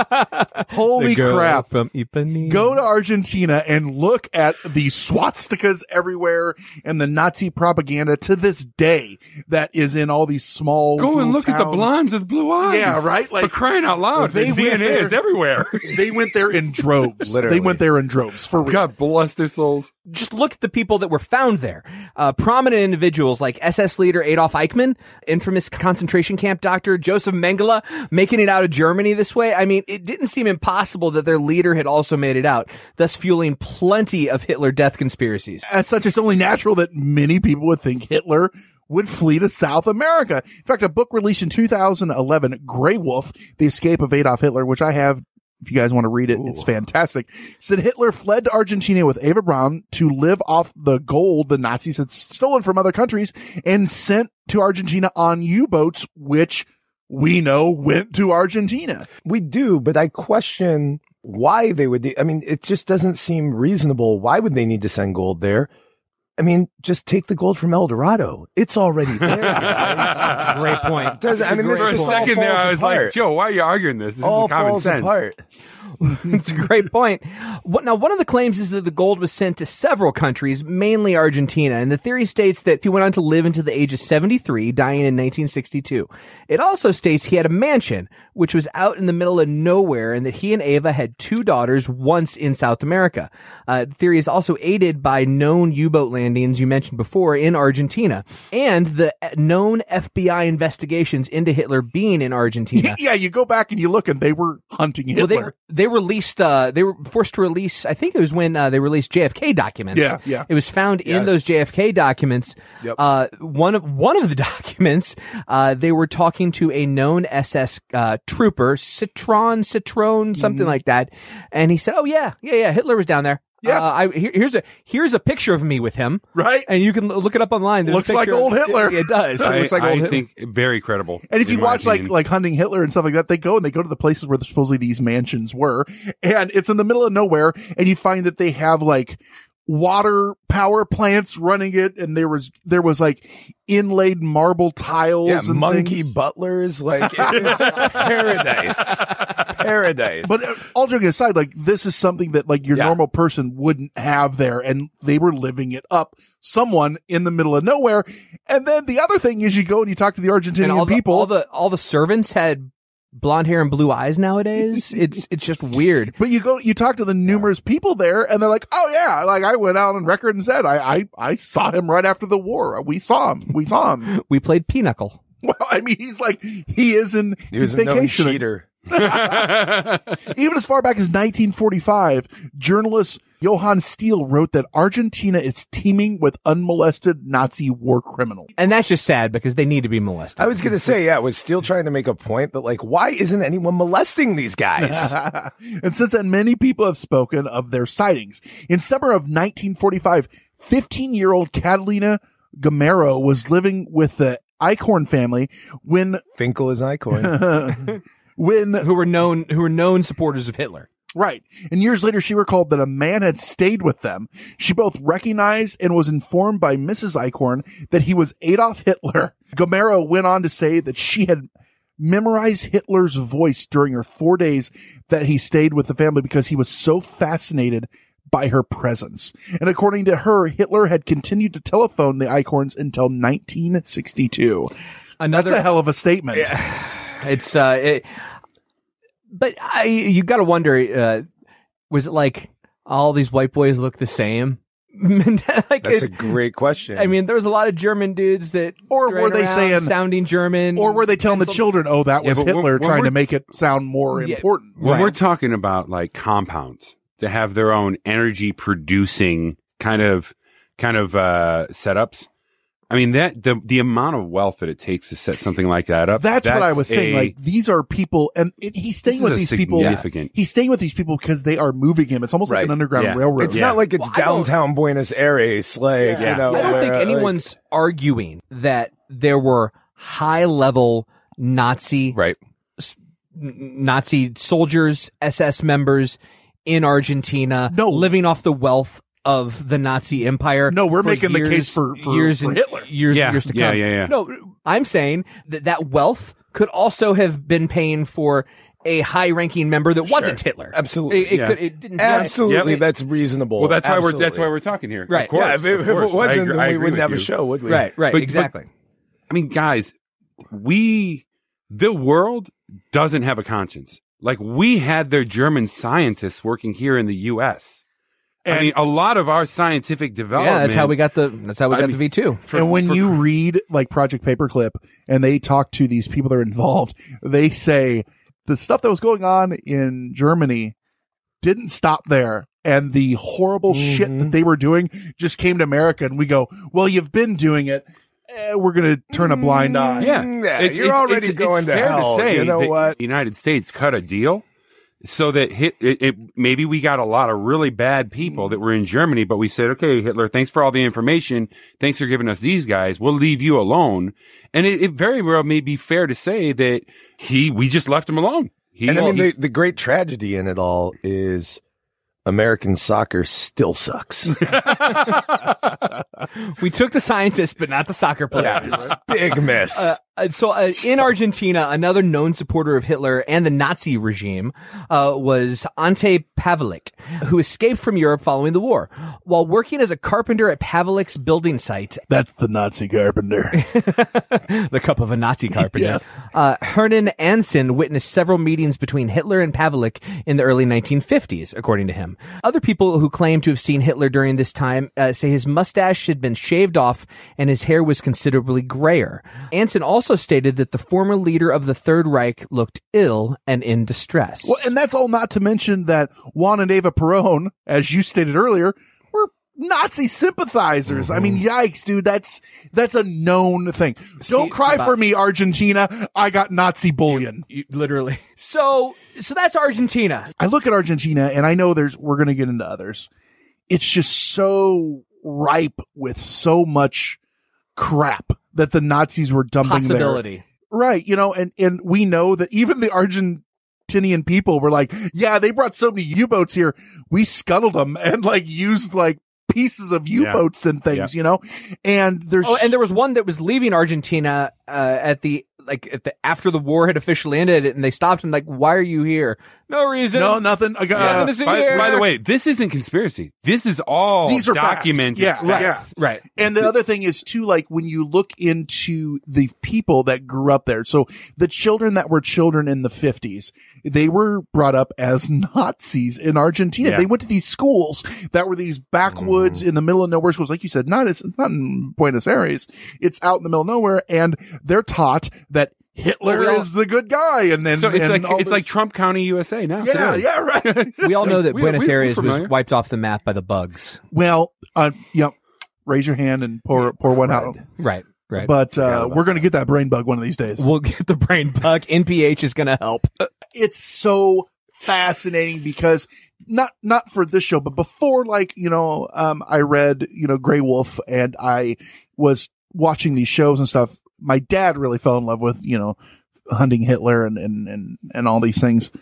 on. Holy crap. From Ipanema. Go to Argentina and look at the swastikas everywhere and the Nazi propaganda to this day that is in all these small Go and look towns. at the blondes with blue eyes. Yeah, right? Like, for crying out loud. The DNA is everywhere. They went there in droves. Literally. They went there in droves. For real. God bless their souls. Just look at the people that were found there. Prominent individuals like SS leader Adolf Eichmann, infamous concentration camp doctor Joseph Mengele, making it out of Germany this way. I mean, it didn't seem impossible that their leader had also made it out, thus fueling plenty of Hitler death conspiracies. As such, it's only natural that many people would think Hitler would flee to South America. In fact, a book released in 2011, Grey Wolf, The Escape of Adolf Hitler, which I have. If you guys want to read it, It's fantastic. Said Hitler fled to Argentina with Eva Braun to live off the gold the Nazis had stolen from other countries and sent to Argentina on U-boats, which we know went to Argentina. We do, but I question why they would. I mean, it just doesn't seem reasonable. Why would they need to send gold there? I mean, just take the gold from El Dorado. It's already there. That's a great point. For a second there, I was like, Joe, why are you arguing this? This all is common falls sense. apart. It's a great point. Now, one of the claims is that the gold was sent to several countries, mainly Argentina, and the theory states that he went on to live into the age of 73, dying in 1962. It also states he had a mansion, which was out in the middle of nowhere, and that he and Eva had 2 daughters once in South America. The theory is also aided by known U-boat landings you mentioned before in Argentina, and the known FBI investigations into Hitler being in Argentina. Yeah, you go back and you look, and they were hunting Hitler. Well, they released, they were forced to release, I think it was when they released JFK documents. Yeah. It was found in those JFK documents. Yep. One of the documents, they were talking to a known SS trooper, Citrone, something like that. And he said, oh yeah, Hitler was down there. Yeah. Here's a picture of me with him. Right. And you can look it up online. There's Looks a like picture old Hitler. It does. It looks like old Hitler. I think very credible. And if you in my watch opinion. like Hunting Hitler and stuff like that, they go to the places where supposedly these mansions were, and it's in the middle of nowhere, and you find that they have like water power plants running it, and there was like inlaid marble tiles and monkey things. butlers, like it's paradise. But all joking aside, like this is something that like your normal person wouldn't have there, and they were living it up. Someone in the middle of nowhere. And then the other thing is you go and you talk to the Argentinian people. All the servants had blonde hair and blue eyes nowadays. It's just weird. But you talk to the numerous people there, and they're like, "Oh yeah, like I went out on record and said I saw him right after the war. We saw him. We played pinochle." Well, I mean, he was a known vacationing. cheater. Even as far back as 1945, journalist Johann Steele wrote that Argentina is teeming with unmolested Nazi war criminals. And that's just sad because they need to be molested. I was going to say, was Steele trying to make a point that like, why isn't anyone molesting these guys? And since then, many people have spoken of their sightings. In summer of 1945, 15-year-old Catalina Gamero was living with the Eichhorn family when Finkel is Eichhorn. who were known supporters of Hitler. Right. And years later, she recalled that a man had stayed with them. She both recognized and was informed by Mrs. Eichhorn that he was Adolf Hitler. Gamero went on to say that she had memorized Hitler's voice during her 4 days that he stayed with the family because he was so fascinated by her presence. And according to her, Hitler had continued to telephone the Eichhorns until 1962. That's a hell of a statement. Yeah. It's but you got to wonder, was it like all these white boys look the same? Like, that's a great question. I mean, there was a lot of German dudes that, or were they saying sounding German, or were they telling the children, "Oh, that was Hitler," trying to make it sound more important? When we're talking about like compounds that have their own energy producing kind of setups. I mean, that the amount of wealth that it takes to set something like that up. That's what I was saying. Like, these are people, and he's staying with these people. He's staying with these people because they are moving him. It's almost like an underground railroad. It's not like it's downtown Buenos Aires. Like, you know, I don't think anyone's arguing that there were high level Nazi soldiers, SS members in Argentina, living off the wealth of the Nazi Empire. No, we're making the case for years and Hitler. Years to come. Yeah. No, I'm saying that wealth could also have been paying for a high-ranking member that wasn't Hitler. Absolutely, it didn't. Absolutely, that's reasonable. Well, that's why we're talking here, right? Of course, if it wasn't, then we wouldn't have you. a show, would we? Right, exactly. I mean, guys, the world doesn't have a conscience. Like, we had their German scientists working here in the U.S. I mean, a lot of our scientific development. Yeah, that's how we got the V2. And when you read like Project Paperclip and they talk to these people that are involved, they say the stuff that was going on in Germany didn't stop there. And the horrible shit that they were doing just came to America, and we go, well, you've been doing it. We're going to turn a blind eye. Yeah. You're already going to hell. To say you know that what? The United States cut a deal so that maybe we got a lot of really bad people that were in Germany, but we said, okay, Hitler, thanks for all the information. Thanks for giving us these guys. We'll leave you alone. And it very well may be fair to say that we just left him alone. The great tragedy in it all is American soccer still sucks. We took the scientists, but not the soccer players. Big miss. So in Argentina, another known supporter of Hitler and the Nazi regime was Ante Pavelic, who escaped from Europe following the war. While working as a carpenter at Pavelic's building site... That's the Nazi carpenter. The cup of a Nazi carpenter. Hernan Ansen witnessed several meetings between Hitler and Pavelic in the early 1950s, according to him. Other people who claim to have seen Hitler during this time say his mustache had been shaved off and his hair was considerably grayer. Ansen also stated that the former leader of the Third Reich looked ill and in distress. Well, and that's all not to mention that Juan and Eva Perón, as you stated earlier, were Nazi sympathizers. I mean, yikes, dude, that's a known thing. Don't cry for me, Argentina. I got Nazi bullion. Literally. So that's Argentina. I look at Argentina and I know we're going to get into others. it's just so ripe with so much crap that the Nazis were dumping Possibility. there. Right. You know, and we know that even the Argentinian people were like, yeah, they brought so many U-boats here. We scuttled them and like used like pieces of U-boats and things, you know, and there's, and there was one that was leaving Argentina, after the war had officially ended, and they stopped him like, why are you here? No reason. No, nothing. By the way, this isn't conspiracy. This is all these are documented. Facts. Yeah, right. And the other thing is too, like when you look into the people that grew up there, so the children that were children in the 50s, they were brought up as Nazis in Argentina. Yeah. They went to these schools that were these backwoods in the middle of nowhere schools. Like you said, it's not in Buenos Aires. It's out in the middle of nowhere, and they're taught that Hitler is the good guy, and then so it's like Trump County, USA now. Yeah, today. yeah, right. We all know that Buenos Aires was familiar. wiped off the map by the bugs. Well, raise your hand and pour one out. Right. But we're going to get that brain bug one of these days. We'll get the brain bug. NPH is going to help. It's so fascinating because not for this show, but before, like, I read, Grey Wolf, and I was watching these shows and stuff. My dad really fell in love with, hunting Hitler and all these things.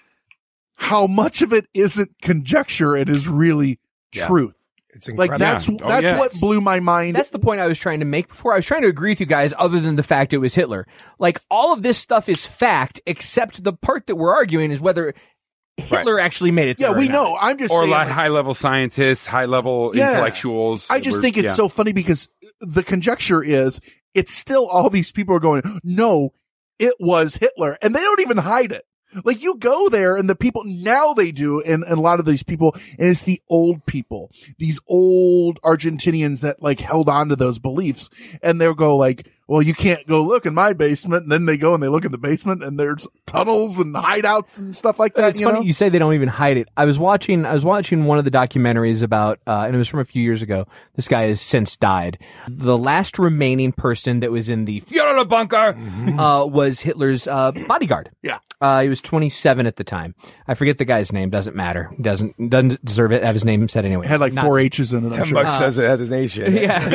How much of it isn't conjecture and is really truth? It's incredible. Like that's what blew my mind. That's the point I was trying to make before. I was trying to agree with you guys, other than the fact it was Hitler. Like, all of this stuff is fact, except the part that we're arguing is whether Hitler actually made it there. Yeah, we know. I'm just saying, like high-level scientists, high-level intellectuals. I just think it's so funny because the conjecture is it's still all these people are going, no, it was Hitler. And they don't even hide it. Like, you go there and the people, now they do, and a lot of these people, and it's the old people, these old Argentinians that like held on to those beliefs, and they'll go like, well, you can't go look in my basement. And then they go and they look in the basement, and there's tunnels and hideouts and stuff like that. It's funny you say they don't even hide it. I was watching one of the documentaries about, and it was from a few years ago. This guy has since died. The last remaining person that was in the Führer bunker, was Hitler's, bodyguard. Yeah. He was 27 at the time. I forget the guy's name. Doesn't matter. He doesn't deserve it. Have his name said anyway. It had like Nazi. 4 H's in it. $10 says it had his nation.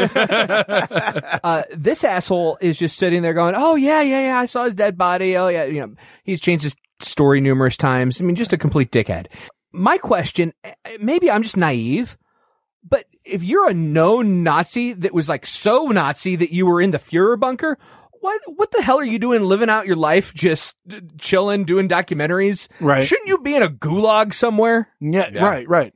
Yeah. This asshole is just sitting there going, oh yeah, I saw his dead body. Oh yeah, he's changed his story numerous times. I mean, just a complete dickhead. My question, maybe I'm just naive, but if you're a known Nazi that was like so Nazi that you were in the Führer bunker, what the hell are you doing living out your life, just chilling, doing documentaries? Right. Shouldn't you be in a gulag somewhere? Yeah. Right.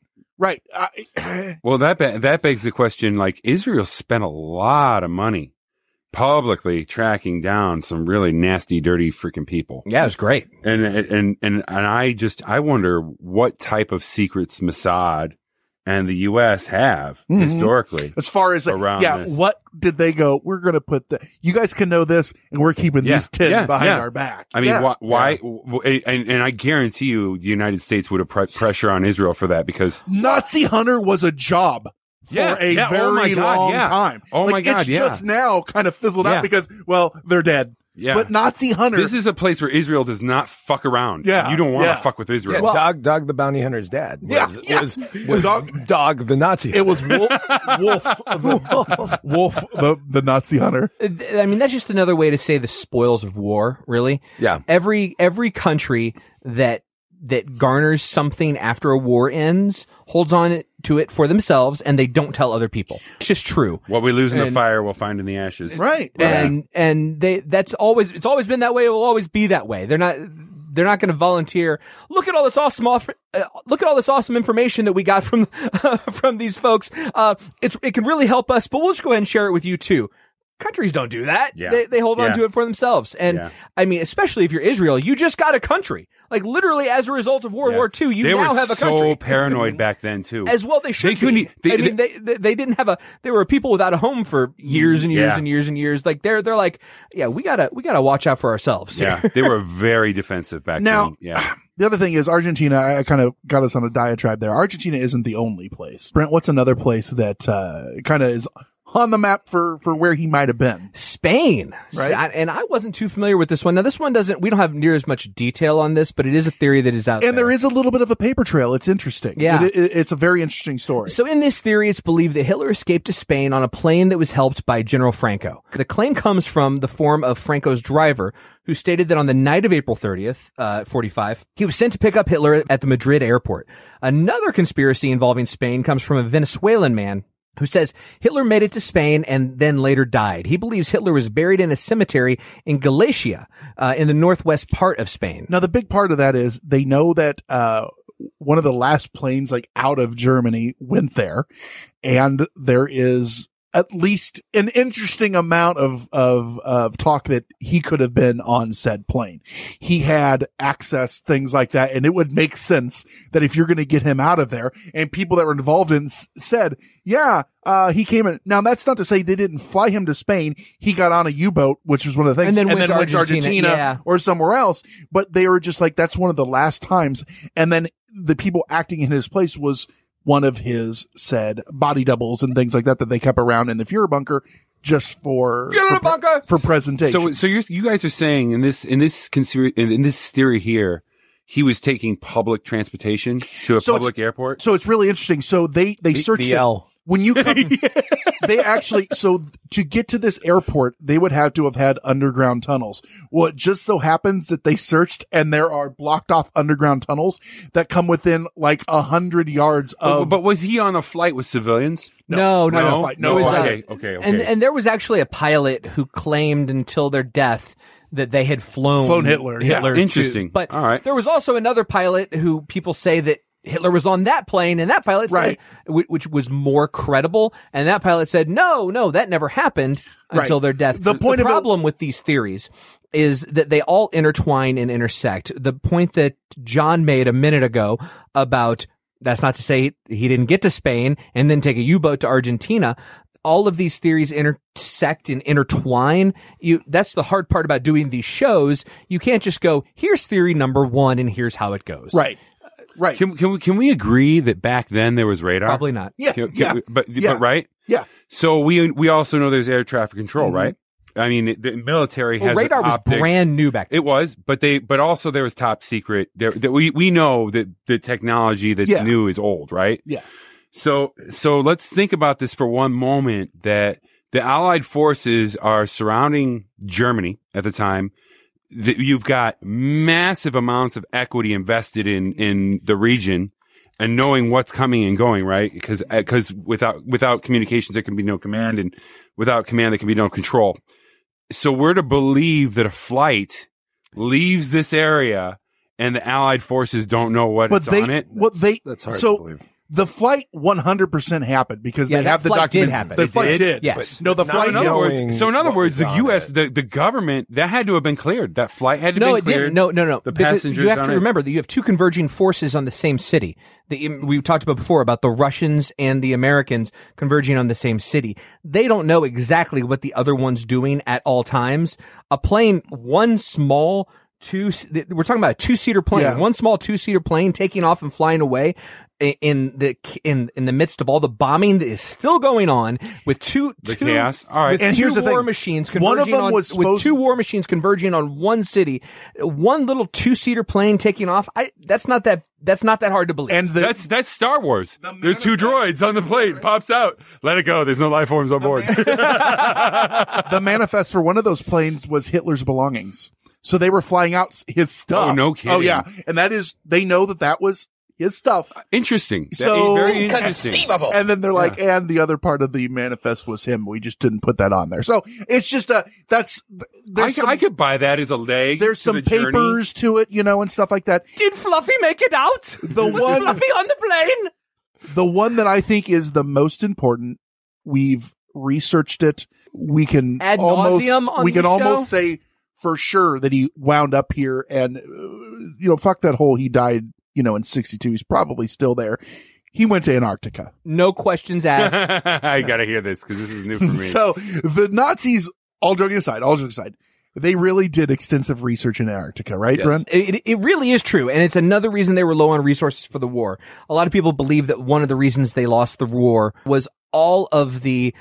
Well, that begs the question, like, Israel spent a lot of money publicly tracking down some really nasty, dirty freaking people. Yeah, it was great. And I wonder what type of secrets Mossad and the U.S. have historically. As far as around this. What did they go? We're going to put you guys can know this, and we're keeping these 10 behind our back. I mean, why? And I guarantee you, the United States would have put pressure on Israel for that, because Nazi hunter was a job for a very long time. Oh my God! It's just now kind of fizzled out because, well, they're dead. Yeah. But Nazi hunter. This is a place where Israel does not fuck around. Yeah. You don't want to fuck with Israel. Yeah, Dog the bounty hunter's dad was Dog the Nazi hunter. It was Wolf the Nazi hunter. I mean, that's just another way to say the spoils of war, really. Yeah. Every country that garners something after a war ends holds on to it for themselves, and they don't tell other people. It's just true. What we lose in the fire, we'll find in the ashes. Right. And it's always been that way. It will always be that way. They're not going to volunteer. Look at all this awesome information that we got from these folks. It can really help us, but we'll just go ahead and share it with you too. Countries don't do that. Yeah. They hold on to it for themselves. And I mean, especially if you're Israel, you just got a country. Like, literally, as a result of World War II, you now have a country. They were so paranoid back then too. As well, they should be. They didn't have they were people without a home for years and years and years and years. Like, they're like, yeah, we gotta watch out for ourselves. Yeah. They were very defensive back then. Yeah. The other thing is Argentina. I kind of got us on a diatribe there. Argentina isn't the only place. Brent, what's another place that kind of is on the map for where he might have been. Spain. Right. And I wasn't too familiar with this one. Now, this one we don't have near as much detail on this, but it is a theory that is out there. And there is a little bit of a paper trail. It's interesting. Yeah. It's a very interesting story. So in this theory, it's believed that Hitler escaped to Spain on a plane that was helped by General Franco. The claim comes from the form of Franco's driver, who stated that on the night of April 30th, 45, he was sent to pick up Hitler at the Madrid airport. Another conspiracy involving Spain comes from a Venezuelan man who says Hitler made it to Spain and then later died. He believes Hitler was buried in a cemetery in Galicia, in the northwest part of Spain. Now, the big part of that is they know that one of the last planes out of Germany went there, and there is at least an interesting amount of talk that he could have been on said plane. He had access, things like that, and it would make sense that if you're going to get him out of there, and people that were involved in said, he came in. Now, that's not to say they didn't fly him to Spain. He got on a U-boat, which was one of the things, and then went to Argentina or somewhere else. But they were just like, that's one of the last times. And then the people acting in his place was one of his said body doubles and things like that they kept around in the Fuhrer bunker just for presentation. So you guys are saying in this theory here, he was taking public transportation to a public airport. So it's really interesting. So they searched it. When you come, they actually, so to get to this airport, they would have to have had underground tunnels. Well, it just so happens that they searched and there are blocked off underground tunnels that come within 100 yards of. But was he on a flight with civilians? No. Okay. And there was actually a pilot who claimed until their death that they had flown Hitler. Interesting. But all right. There was also another pilot who people say that Hitler was on that plane, and that pilot said, which was more credible, and that pilot said, no, that never happened until their death. The problem with these theories is that they all intertwine and intersect. The point that John made a minute ago about, that's not to say he didn't get to Spain and then take a U-boat to Argentina. All of these theories intersect and intertwine. That's the hard part about doing these shows. You can't just go, here's theory number one and here's how it goes. Right. Can we agree that back then there was radar? Probably not. But right? Yeah. So we also know there's air traffic control, right? I mean, the military has radar was optics. brand new back then. It was, but also there was top secret. We know that the technology that's new is old, right? Yeah. So let's think about this for one moment, that the Allied forces are surrounding Germany at the time. You've got massive amounts of equity invested in the region, and knowing what's coming and going, right? Because without communications, there can be no command, and without command, there can be no control. So we're to believe that a flight leaves this area and the Allied forces don't know what's on it. That's hard to believe. The flight 100% happened because they have the document. The flight did. Yes. No, the flight. In other words, the U.S., the government, that had to have been cleared. That flight had to be cleared. No. The passengers. You have to remember that you have two converging forces on the same city. We talked about before about the Russians and the Americans converging on the same city. They don't know exactly what the other one's doing at all times. A plane, one small we're talking about a two-seater plane, one small two-seater plane taking off and flying away in the midst of all the bombing that is still going on with two chaos. All right. And here's the war thing. machines One of them was with two war machines converging on one city, one little two-seater plane taking off. That's not that hard to believe. And that's Star Wars. There are two droids on the plane. Pops out. Let it go. There's no life forms on board. The manifest for one of those planes was Hitler's belongings. So they were flying out his stuff. Oh, no kidding. Oh, yeah. And they know that was his stuff. Interesting. So very interesting. Inconceivable. And then they're like, and the other part of the manifest was him. We just didn't put that on there. So it's just I could buy that as a leg. There's some papers to it, and stuff like that. Did Fluffy make it out? Was Fluffy on the plane? The one that I think is the most important, we've researched it. We can ad nauseum on we can the almost show? say for sure that he wound up here, and fuck that hole. He died, in 62. He's probably still there. He went to Antarctica. No questions asked. I gotta hear this because this is new for me. So the Nazis, all joking aside, they really did extensive research in Antarctica, right, Yes. Brent? It really is true. And it's another reason they were low on resources for the war. A lot of people believe that one of the reasons they lost the war was all of the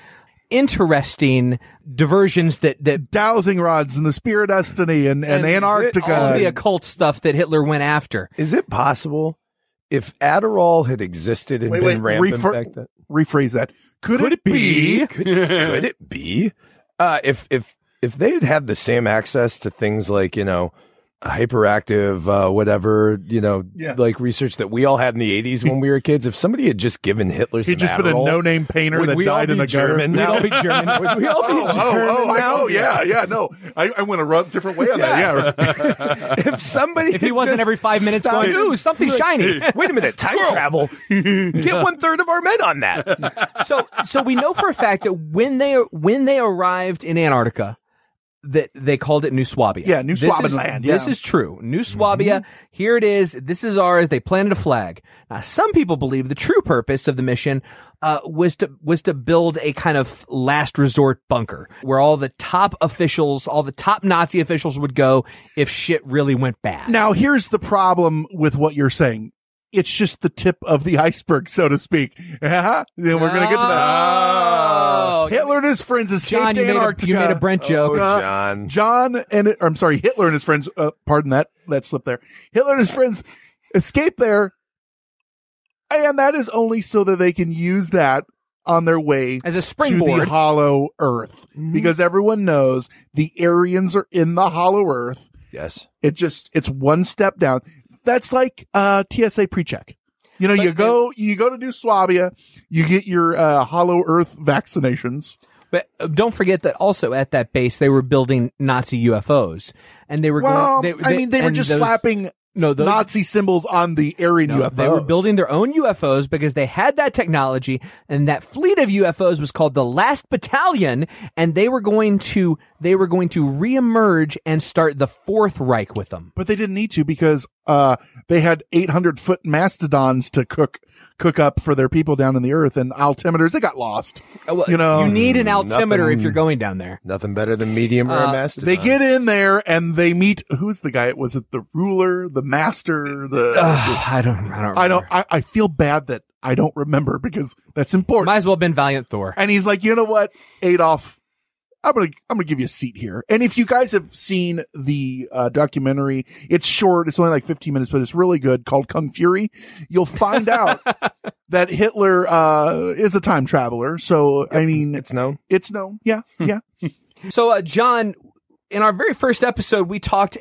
interesting diversions that dowsing rods and the Spear of Destiny and Antarctica. All the occult stuff that Hitler went after. Is it possible if Adderall had existed and been rampant back then? Rephrase that. Could it be? Could it be? If they had had the same access to things like, hyperactive, whatever, like research that we all had in the 80s when we were kids, if somebody had just given Hitler some He'd just been a Adderall, no-name painter that died in a German gutter. now? We'd all be German. Would we all be German now? Yeah. No, I went a different way on that. Yeah. If he wasn't every 5 minutes going, ooh, something shiny. Wait a minute, time travel. Get 1/3 of our men on that. So we know for a fact that when they arrived in Antarctica, that they called it New Swabia. Yeah, New Swabenland. This is true. New Swabia. Here it is. This is ours. They planted a flag. Now, some people believe the true purpose of the mission was to build a kind of last resort bunker where all the top officials, all the top Nazi officials would go if shit really went bad. Now, here's the problem with what you're saying. It's just the tip of the iceberg, so to speak. Then we're going to get to that. Hitler and his friends escaped Antarctica. You made a Brent joke. Hitler and his friends, pardon that slip there. Hitler and his friends escaped there. And that is only so that they can use that on their way as a springboard to the hollow earth. Because everyone knows the Aryans are in the hollow earth. Yes. It's one step down. That's like TSA pre-check. You go to New Swabia, you get your hollow earth vaccinations. But don't forget that also at that base they were building Nazi UFOs, and they were they were just slapping Nazi symbols on the Aryan UFOs. They were building their own UFOs because they had that technology, and that fleet of UFOs was called the Last Battalion, and they were going to reemerge and start the Fourth Reich with them. But they didn't need to because they had 800-foot mastodons to cook up for their people down in the earth, and altimeters, they got lost. You need an altimeter if you're going down there. Nothing better than medium or a mastodon. They get in there and they meet, who's the guy? Was it the ruler, the master, I don't remember. I feel bad that I don't remember because that's important. Might as well have been Valiant Thor. And he's like, you know what, Adolf, I'm gonna give you a seat here. And if you guys have seen the documentary, it's short, it's only like 15 minutes, but it's really good, called Kung Fury. You'll find out that Hitler is a time traveler. So I mean, it's known. Yeah. So John, in our very first episode, we talked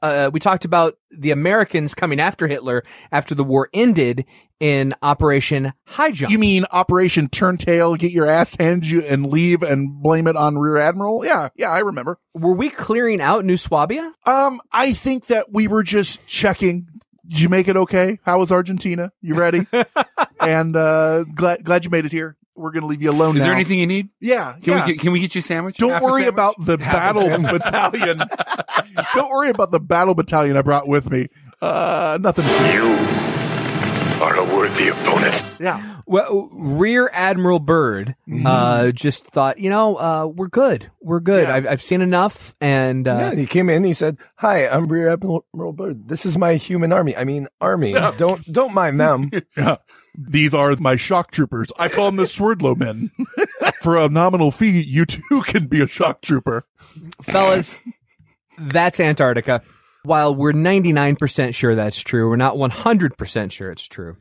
about the Americans coming after Hitler after the war ended in Operation High Jump. You mean Operation Turntail, get your ass handed you and leave and blame it on Rear Admiral? Yeah, I remember. Were we clearing out New Swabia? I think that we were just checking. Did you make it okay? How was Argentina? You ready? And glad you made it here. We're going to leave you alone now. Is there anything you need? Yeah. Can we get you a sandwich? Don't worry about the battle battalion. Don't worry about the battle battalion I brought with me. Nothing to see. You are a worthy opponent. Yeah. Well, Rear Admiral Byrd just thought, we're good. We're good. Yeah. I've seen enough. And he came in. He said, "Hi, I'm Rear Admiral Byrd. This is my human army. I mean, army. Don't mind them." Yeah. These are my shock troopers. I call them the Swerdlow men. For a nominal fee, you too can be a shock trooper. Fellas, that's Antarctica. While we're 99% sure that's true, we're not 100% sure it's true.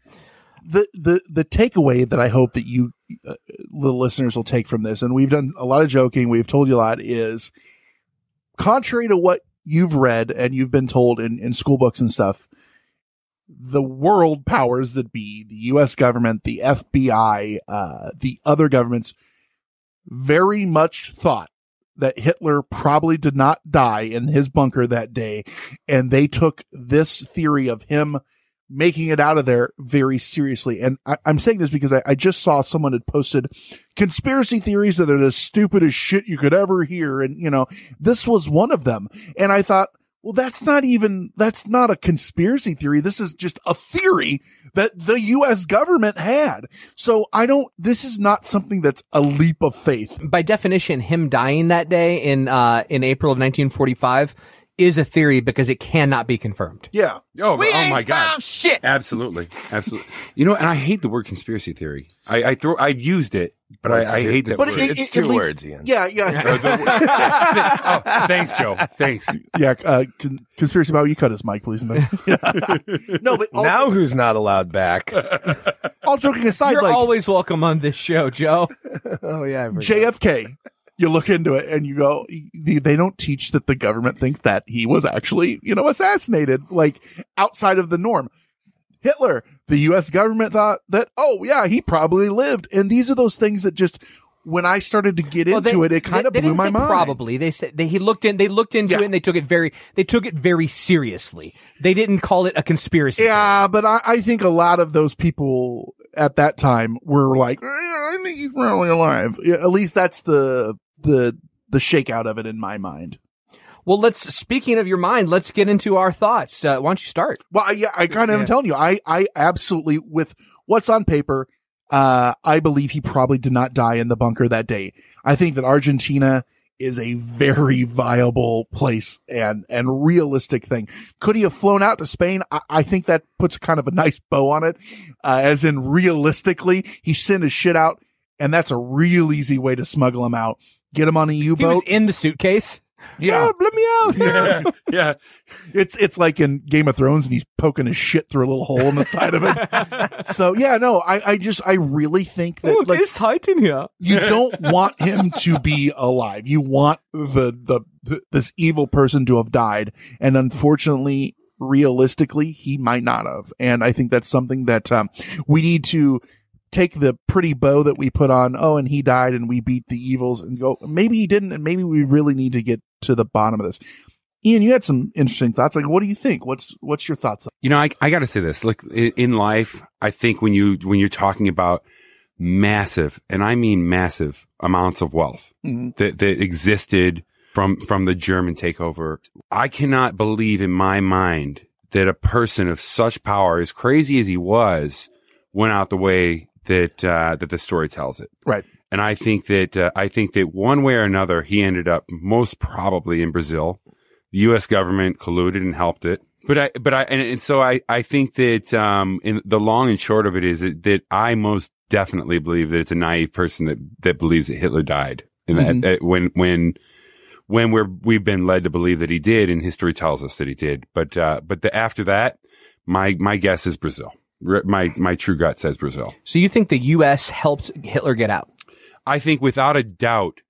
The takeaway that I hope that you little listeners will take from this, and we've done a lot of joking, we've told you a lot, is contrary to what you've read and you've been told in school books and stuff, the world powers that be, the U.S. government, the FBI, the other governments, very much thought that Hitler probably did not die in his bunker that day, and they took this theory of him making it out of there very seriously. And I'm saying this because I just saw someone had posted conspiracy theories that are the stupidest shit you could ever hear, and this was one of them. And I thought, well, that's not a conspiracy theory. This is just a theory that the U.S. government had. So this is not something that's a leap of faith. By definition, him dying that day in April of 1945 is a theory because it cannot be confirmed. Yeah. Oh my God. Shit. Absolutely. You know, and I hate the word conspiracy theory. I've used it, but I hate that word. It's two words, Ian. Yeah. Oh, thanks, Joe. Thanks. Yeah. Conspiracy about you cut his mic, please. No, but Now who's not allowed back? all joking aside, You're like always welcome on this show, Joe. Oh yeah, I forgot. JFK, you look into it and you go, they don't teach that the government thinks that he was actually, assassinated, like outside of the norm. Hitler, the U.S. government thought that, oh yeah, he probably lived. And these are those things that just, when I started to get into it kind of blew my mind. Probably they said they looked into it and they took it very seriously. They didn't call it a conspiracy. Yeah, but I think a lot of those people at that time were like, I think he's probably alive. Yeah, at least that's the shakeout of it in my mind. Well, speaking of your mind, let's get into our thoughts. Why don't you start? Well, yeah, I kind of am telling you, I absolutely, with what's on paper, I believe he probably did not die in the bunker that day. I think that Argentina is a very viable place and realistic thing. Could he have flown out to Spain? I think that puts kind of a nice bow on it. As in realistically, he sent his shit out, and that's a real easy way to smuggle him out. Get him on a U-boat. He was in the suitcase. Yeah. Let me out. Yeah. It's like in Game of Thrones and he's poking his shit through a little hole in the side of it. So yeah, no, I really think that it is tight in here. You don't want him to be alive. You want this evil person to have died. And unfortunately, realistically, he might not have. And I think that's something that, we need to take the pretty bow that we put on, and he died and we beat the evils, and go, maybe he didn't, and maybe we really need to get to the bottom of this. Ian, you had some interesting thoughts. Like, what do you think? What's your thoughts on? You know, I got to say this. Look, in life, I think when you're talking about massive, and I mean massive amounts of wealth that existed from the German takeover, I cannot believe in my mind that a person of such power, as crazy as he was, went out the way that the story tells it. Right. And I think that one way or another, he ended up most probably in Brazil. The U.S. government colluded and helped it. So I think that, in the long and short of it is that I most definitely believe that it's a naive person that believes that Hitler died. And that when we've been led to believe that he did, and history tells us that he did. But after that, my guess is Brazil. My true gut says Brazil. So you think the U.S. helped Hitler get out? I think without a doubt,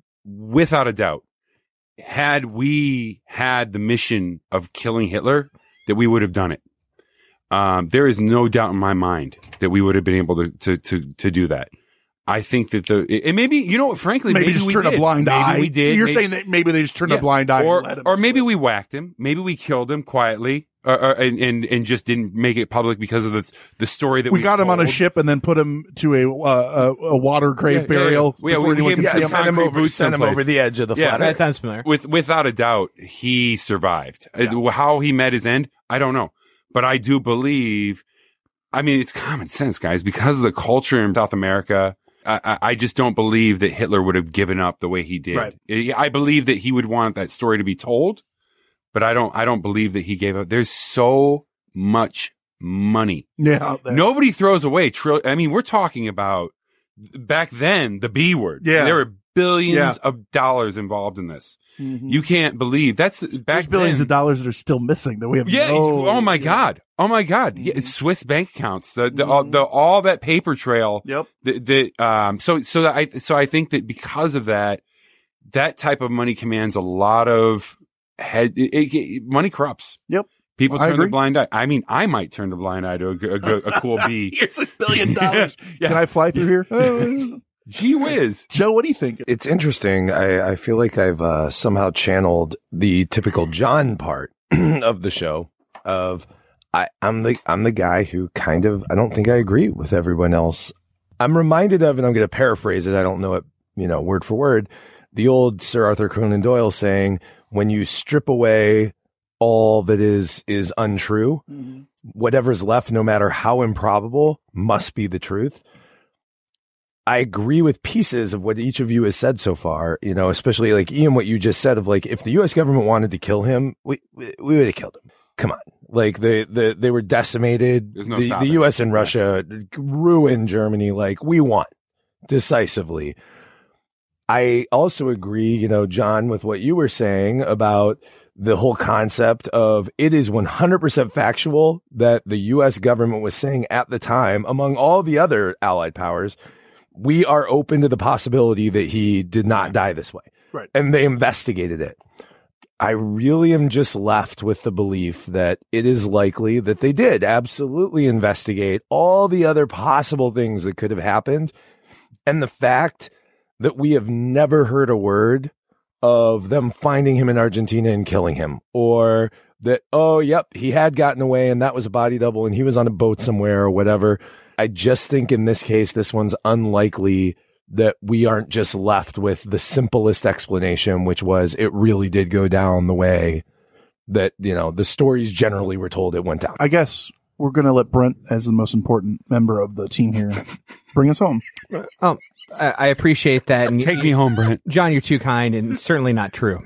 had we had the mission of killing Hitler, that we would have done it. There is no doubt in my mind that we would have been able to do that. I think that and maybe, frankly, maybe just we turn did. a blind eye. Maybe we did. You're saying that maybe they just turned a blind eye, and let him or maybe we whacked him. Maybe we killed him quietly, and just didn't make it public because of the story that we got him on a ship and then put him to a water grave burial. Yeah, we sent him over the edge of the flat. That sounds familiar. Without a doubt, he survived. Yeah. How he met his end, I don't know, but I do believe. I mean, it's common sense, guys, because of the culture in South America. I just don't believe that Hitler would have given up the way he did. Right. I believe that he would want that story to be told, but I don't believe that he gave up. There's so much money. Yeah. Nobody throws away we're talking about back then, the B word. Yeah. There were billions of dollars involved in this. Mm-hmm. You can't believe that's back There's billions then, of dollars that are still missing that we have. Oh my God. Yeah, it's Swiss bank accounts, all that paper trail. Yep. So I think that because of that type of money commands a lot of money corrupts. Yep. People turn a blind eye. I mean, I might turn a blind eye to a cool bee. Here's $1 billion. Yeah. Can I fly through here? Gee whiz. Joe, what do you think? It's interesting. I feel like I've somehow channeled the typical John part of the show of I'm the guy who kind of, I don't think I agree with everyone else. I'm reminded of, and I'm going to paraphrase it, I don't know it, word for word, the old Sir Arthur Conan Doyle saying, when you strip away all that is untrue, whatever's left, no matter how improbable, must be the truth. I agree with pieces of what each of you has said so far, you know, especially like Ian, what you just said of like, if the U.S. government wanted to kill him, we would have killed him. Come on. Like they were decimated. There's no the stopping U.S. and Russia ruined Germany. Like we won decisively. I also agree, you know, John, with what you were saying about the whole concept of it is 100% factual that the U.S. government was saying at the time, among all the other allied powers, we are open to the possibility that he did not die this way. Right. And they investigated it. I really am just left with the belief that it is likely that they did absolutely investigate all the other possible things that could have happened. And the fact that we have never heard a word of them finding him in Argentina and killing him, or that, oh, yep, he had gotten away and that was a body double and he was on a boat somewhere or whatever. I just think in this case, this one's unlikely that we aren't just left with the simplest explanation, which was it really did go down the way that, you know, the stories generally were told it went down. I guess we're going to let Brent, as the most important member of the team here, bring us home. I appreciate that. And Take me home, Brent. John, you're too kind and certainly not true.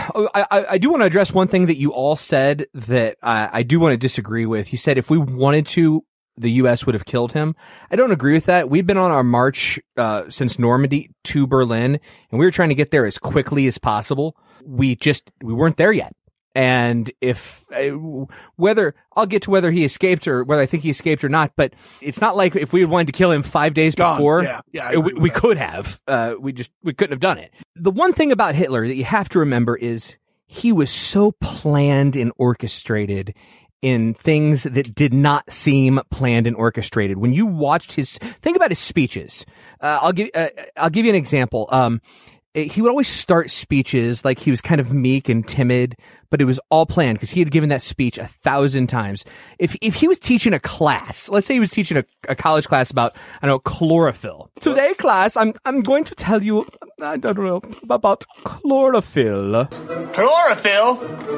I do want to address one thing that you all said that I do want to disagree with. You said if we wanted to, the U.S. would have killed him. I don't agree with that. We've been on our march since Normandy to Berlin, and we were trying to get there as quickly as possible. We weren't there yet. And if whether I'll get to whether he escaped or whether I think he escaped or not, but it's not like if we had wanted to kill him 5 days before, we could have. We couldn't have done it. The one thing about Hitler that you have to remember is he was so planned and orchestrated in things that did not seem planned and orchestrated. When you watched think about his speeches. I'll give you an example. He would always start speeches like he was kind of meek and timid, but it was all planned because he had given that speech 1,000 times. If he was teaching a class, let's say he was teaching a college class about, I don't know, chlorophyll. Today, class, I'm going to tell you, I don't know, about chlorophyll. Chlorophyll?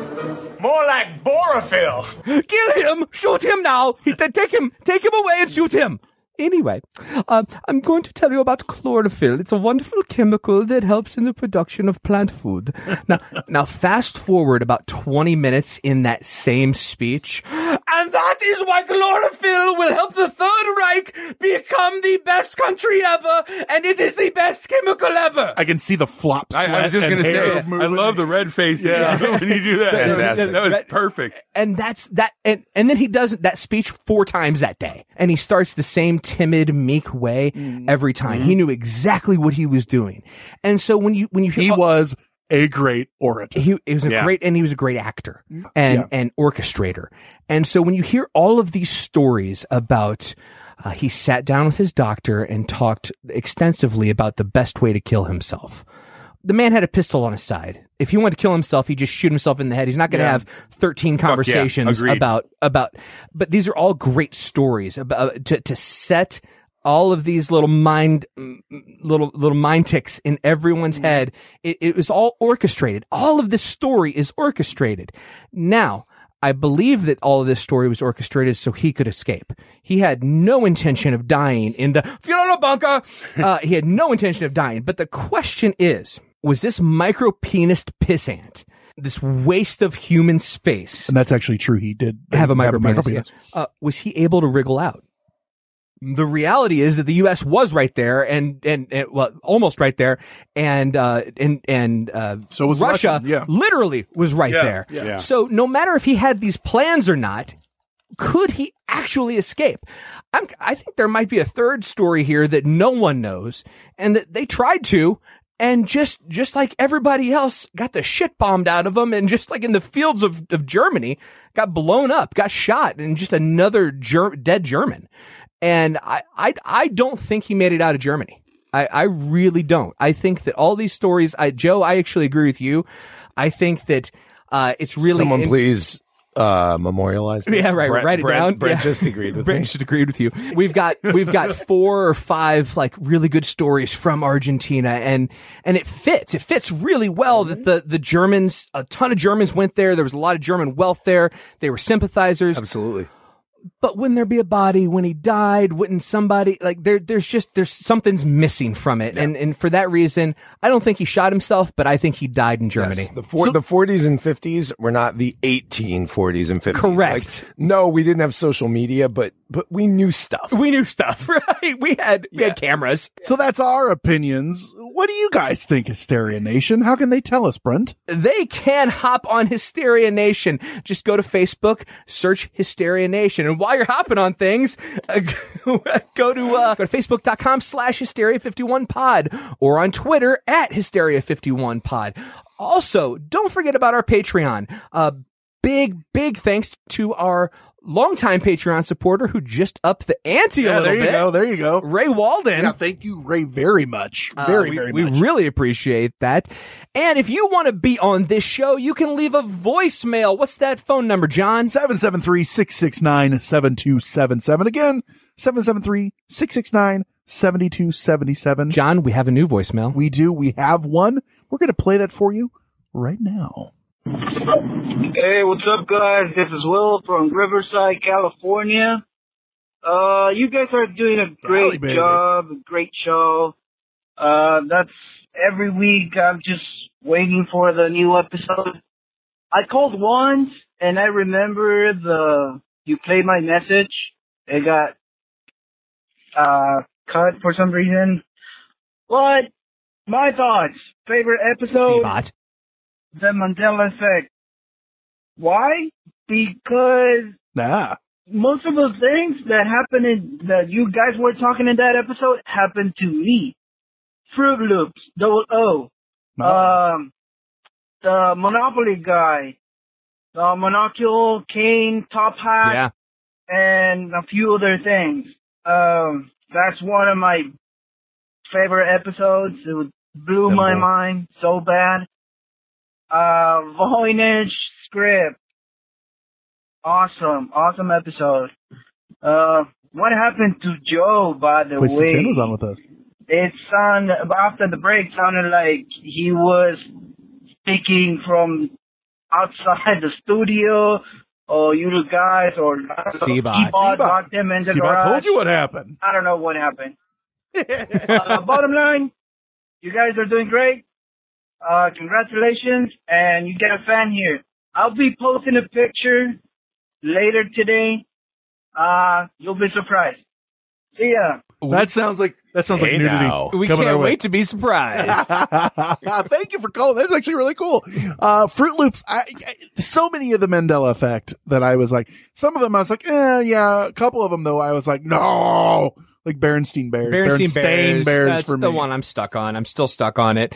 More like borophyll. Kill him! Shoot him now! Take him away and shoot him! Anyway, I'm going to tell you about chlorophyll. It's a wonderful chemical that helps in the production of plant food. Now fast forward about 20 minutes in that same speech, and that is why chlorophyll will help the Third Reich become the best country ever, and it is the best chemical ever. I can see the flop sweat. I was just going to say, I love the red face when you do that. Fantastic. That was perfect. And that's that. And then he does that speech 4 times that day, and he starts the same timid, meek way every time. He knew exactly what he was doing. And so when you hear, he was a great orator. He was a great actor and orchestrator. And so when you hear all of these stories about, he sat down with his doctor and talked extensively about the best way to kill himself. The man had a pistol on his side. If he wanted to kill himself, he'd just shoot himself in the head. He's not going to have 13 conversations about, but these are all great stories about, to set all of these little mind ticks in everyone's head. It was all orchestrated. All of this story is orchestrated. Now, I believe that all of this story was orchestrated so he could escape. He had no intention of dying in the Funeral bunker. He had no intention of dying. But the question is, was this micro-penised pissant, this waste of human space? And that's actually true. He did have a micro-penis. Was he able to wriggle out? The reality is that the U.S. was right there and almost right there. And so was Russia literally was right there. Yeah. So no matter if he had these plans or not, could he actually escape? I think there might be a third story here that no one knows, and that they tried to, and just like everybody else got the shit bombed out of them, and just like in the fields of Germany, got blown up, got shot, and just another dead German. And I don't think he made it out of Germany. I really don't. I think that all these stories, Joe, I actually agree with you. I think that, it's really. Someone please, memorialize this. Yeah, right. Write it down. Brent just agreed with me. Brent just agreed with you. We've got 4 or 5 like really good stories from Argentina, and it fits. It fits really well that the Germans, a ton of Germans went there. There was a lot of German wealth there. They were sympathizers. Absolutely. but wouldn't there be a body when he died? Wouldn't somebody like there's something's missing from it. Yeah. And for that reason, I don't think he shot himself, but I think he died in Germany. Yes, the 40s and 50s were not the 1840s and 50s. Correct. Like, no, we didn't have social media, but we knew stuff. We knew stuff, right? We had cameras. So that's our opinions. What do you guys think, Hysteria Nation? How can they tell us, Brent? They can hop on Hysteria Nation. Just go to Facebook, search Hysteria Nation. And while you're hopping on things, go to facebook.com/Hysteria51pod or on Twitter @Hysteria51pod. Also, don't forget about our Patreon. Big thanks to our longtime Patreon supporter who just upped the ante a little bit. There you go. Ray Walden. Yeah, thank you, Ray, very much. Very much. We really appreciate that. And if you want to be on this show, you can leave a voicemail. What's that phone number, John? 773-669-7277. Again, 773-669-7277. John, we have a new voicemail. We do. We have one. We're going to play that for you right now. Hey, what's up, guys? This is Will from Riverside, California. You guys are doing a great job, a great show. That's every week. I'm just waiting for the new episode. I called once, and I remember you played my message. It got cut for some reason. But my thoughts, favorite episode. C-Bot. The Mandela Effect. Why? Because most of those things that happened that you guys were talking in that episode happened to me. Fruit Loops, O. The Monopoly guy, the Monocle, Kane, Top Hat, and a few other things. That's one of my favorite episodes. It blew my mind so bad. Voynich script. Awesome episode. What happened to Joe, by the way? Tim was on with us. It sounded, after the break, sounded like he was speaking from outside the studio, or you guys, or C-Bot locked him in the C-Bot garage. told you what happened. I don't know what happened. Bottom line, you guys are doing great. Congratulations, and you get a fan here. I'll be posting a picture later today. You'll be surprised. See ya. That sounds like nudity. Now. We can't wait to be surprised. Thank you for calling. That's actually really cool. Fruit Loops. So many of the Mandela Effect that I was like, some of them I was like, yeah. A couple of them though, I was like, no. Like Berenstain Bears. Berenstain Bears. That's for the me. one I'm stuck on. I'm still stuck on it.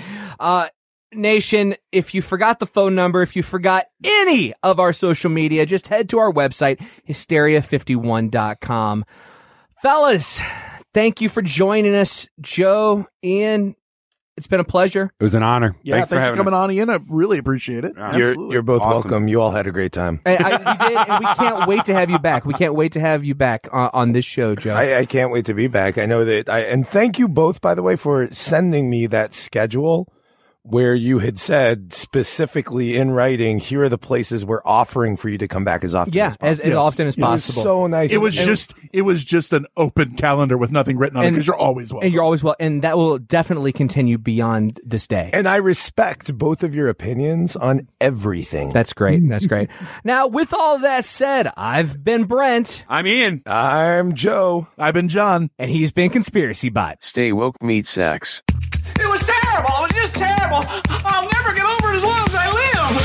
Nation, if you forgot the phone number, if you forgot any of our social media, just head to our website, hysteria51.com. Fellas, thank you for joining us. Joe, Ian, it's been a pleasure. It was an honor. Yeah, thanks for coming on, Ian. I really appreciate it. You're both welcome. You all had a great time. You did, and we can't wait to have you back. We can't wait to have you back on this show, Joe. I can't wait to be back. I know that and thank you both, by the way, for sending me that schedule where you had said specifically in writing, here are the places we're offering for you to come back as often as possible. as often as possible. It was so nice. It was just an open calendar with nothing written on it because you're always welcome. And you're always welcome. And that will definitely continue beyond this day. And I respect both of your opinions on everything. That's great. That's great. Now, with all that said, I've been Brent. I'm Ian. I'm Joe. I've been John. And he's been Conspiracy Bot. Stay woke, meat sacks. It was terrible. It was just terrible. I'll never get over it as long as I live.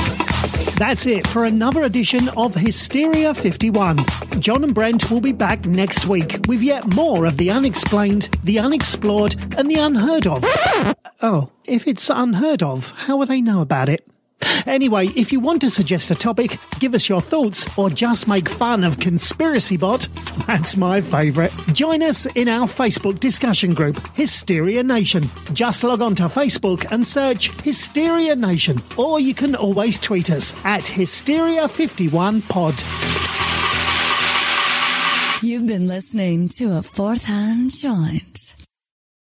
That's it for another edition of Hysteria 51. John and Brent will be back next week with yet more of the unexplained, the unexplored, and the unheard of. Oh, if it's unheard of, how will they know about it? Anyway, if you want to suggest a topic, give us your thoughts, or just make fun of Conspiracy Bot, that's my favourite. Join us in our Facebook discussion group, Hysteria Nation. Just log on to Facebook and search Hysteria Nation, or you can always tweet us at Hysteria51pod. You've been listening to a fourth-hand joint.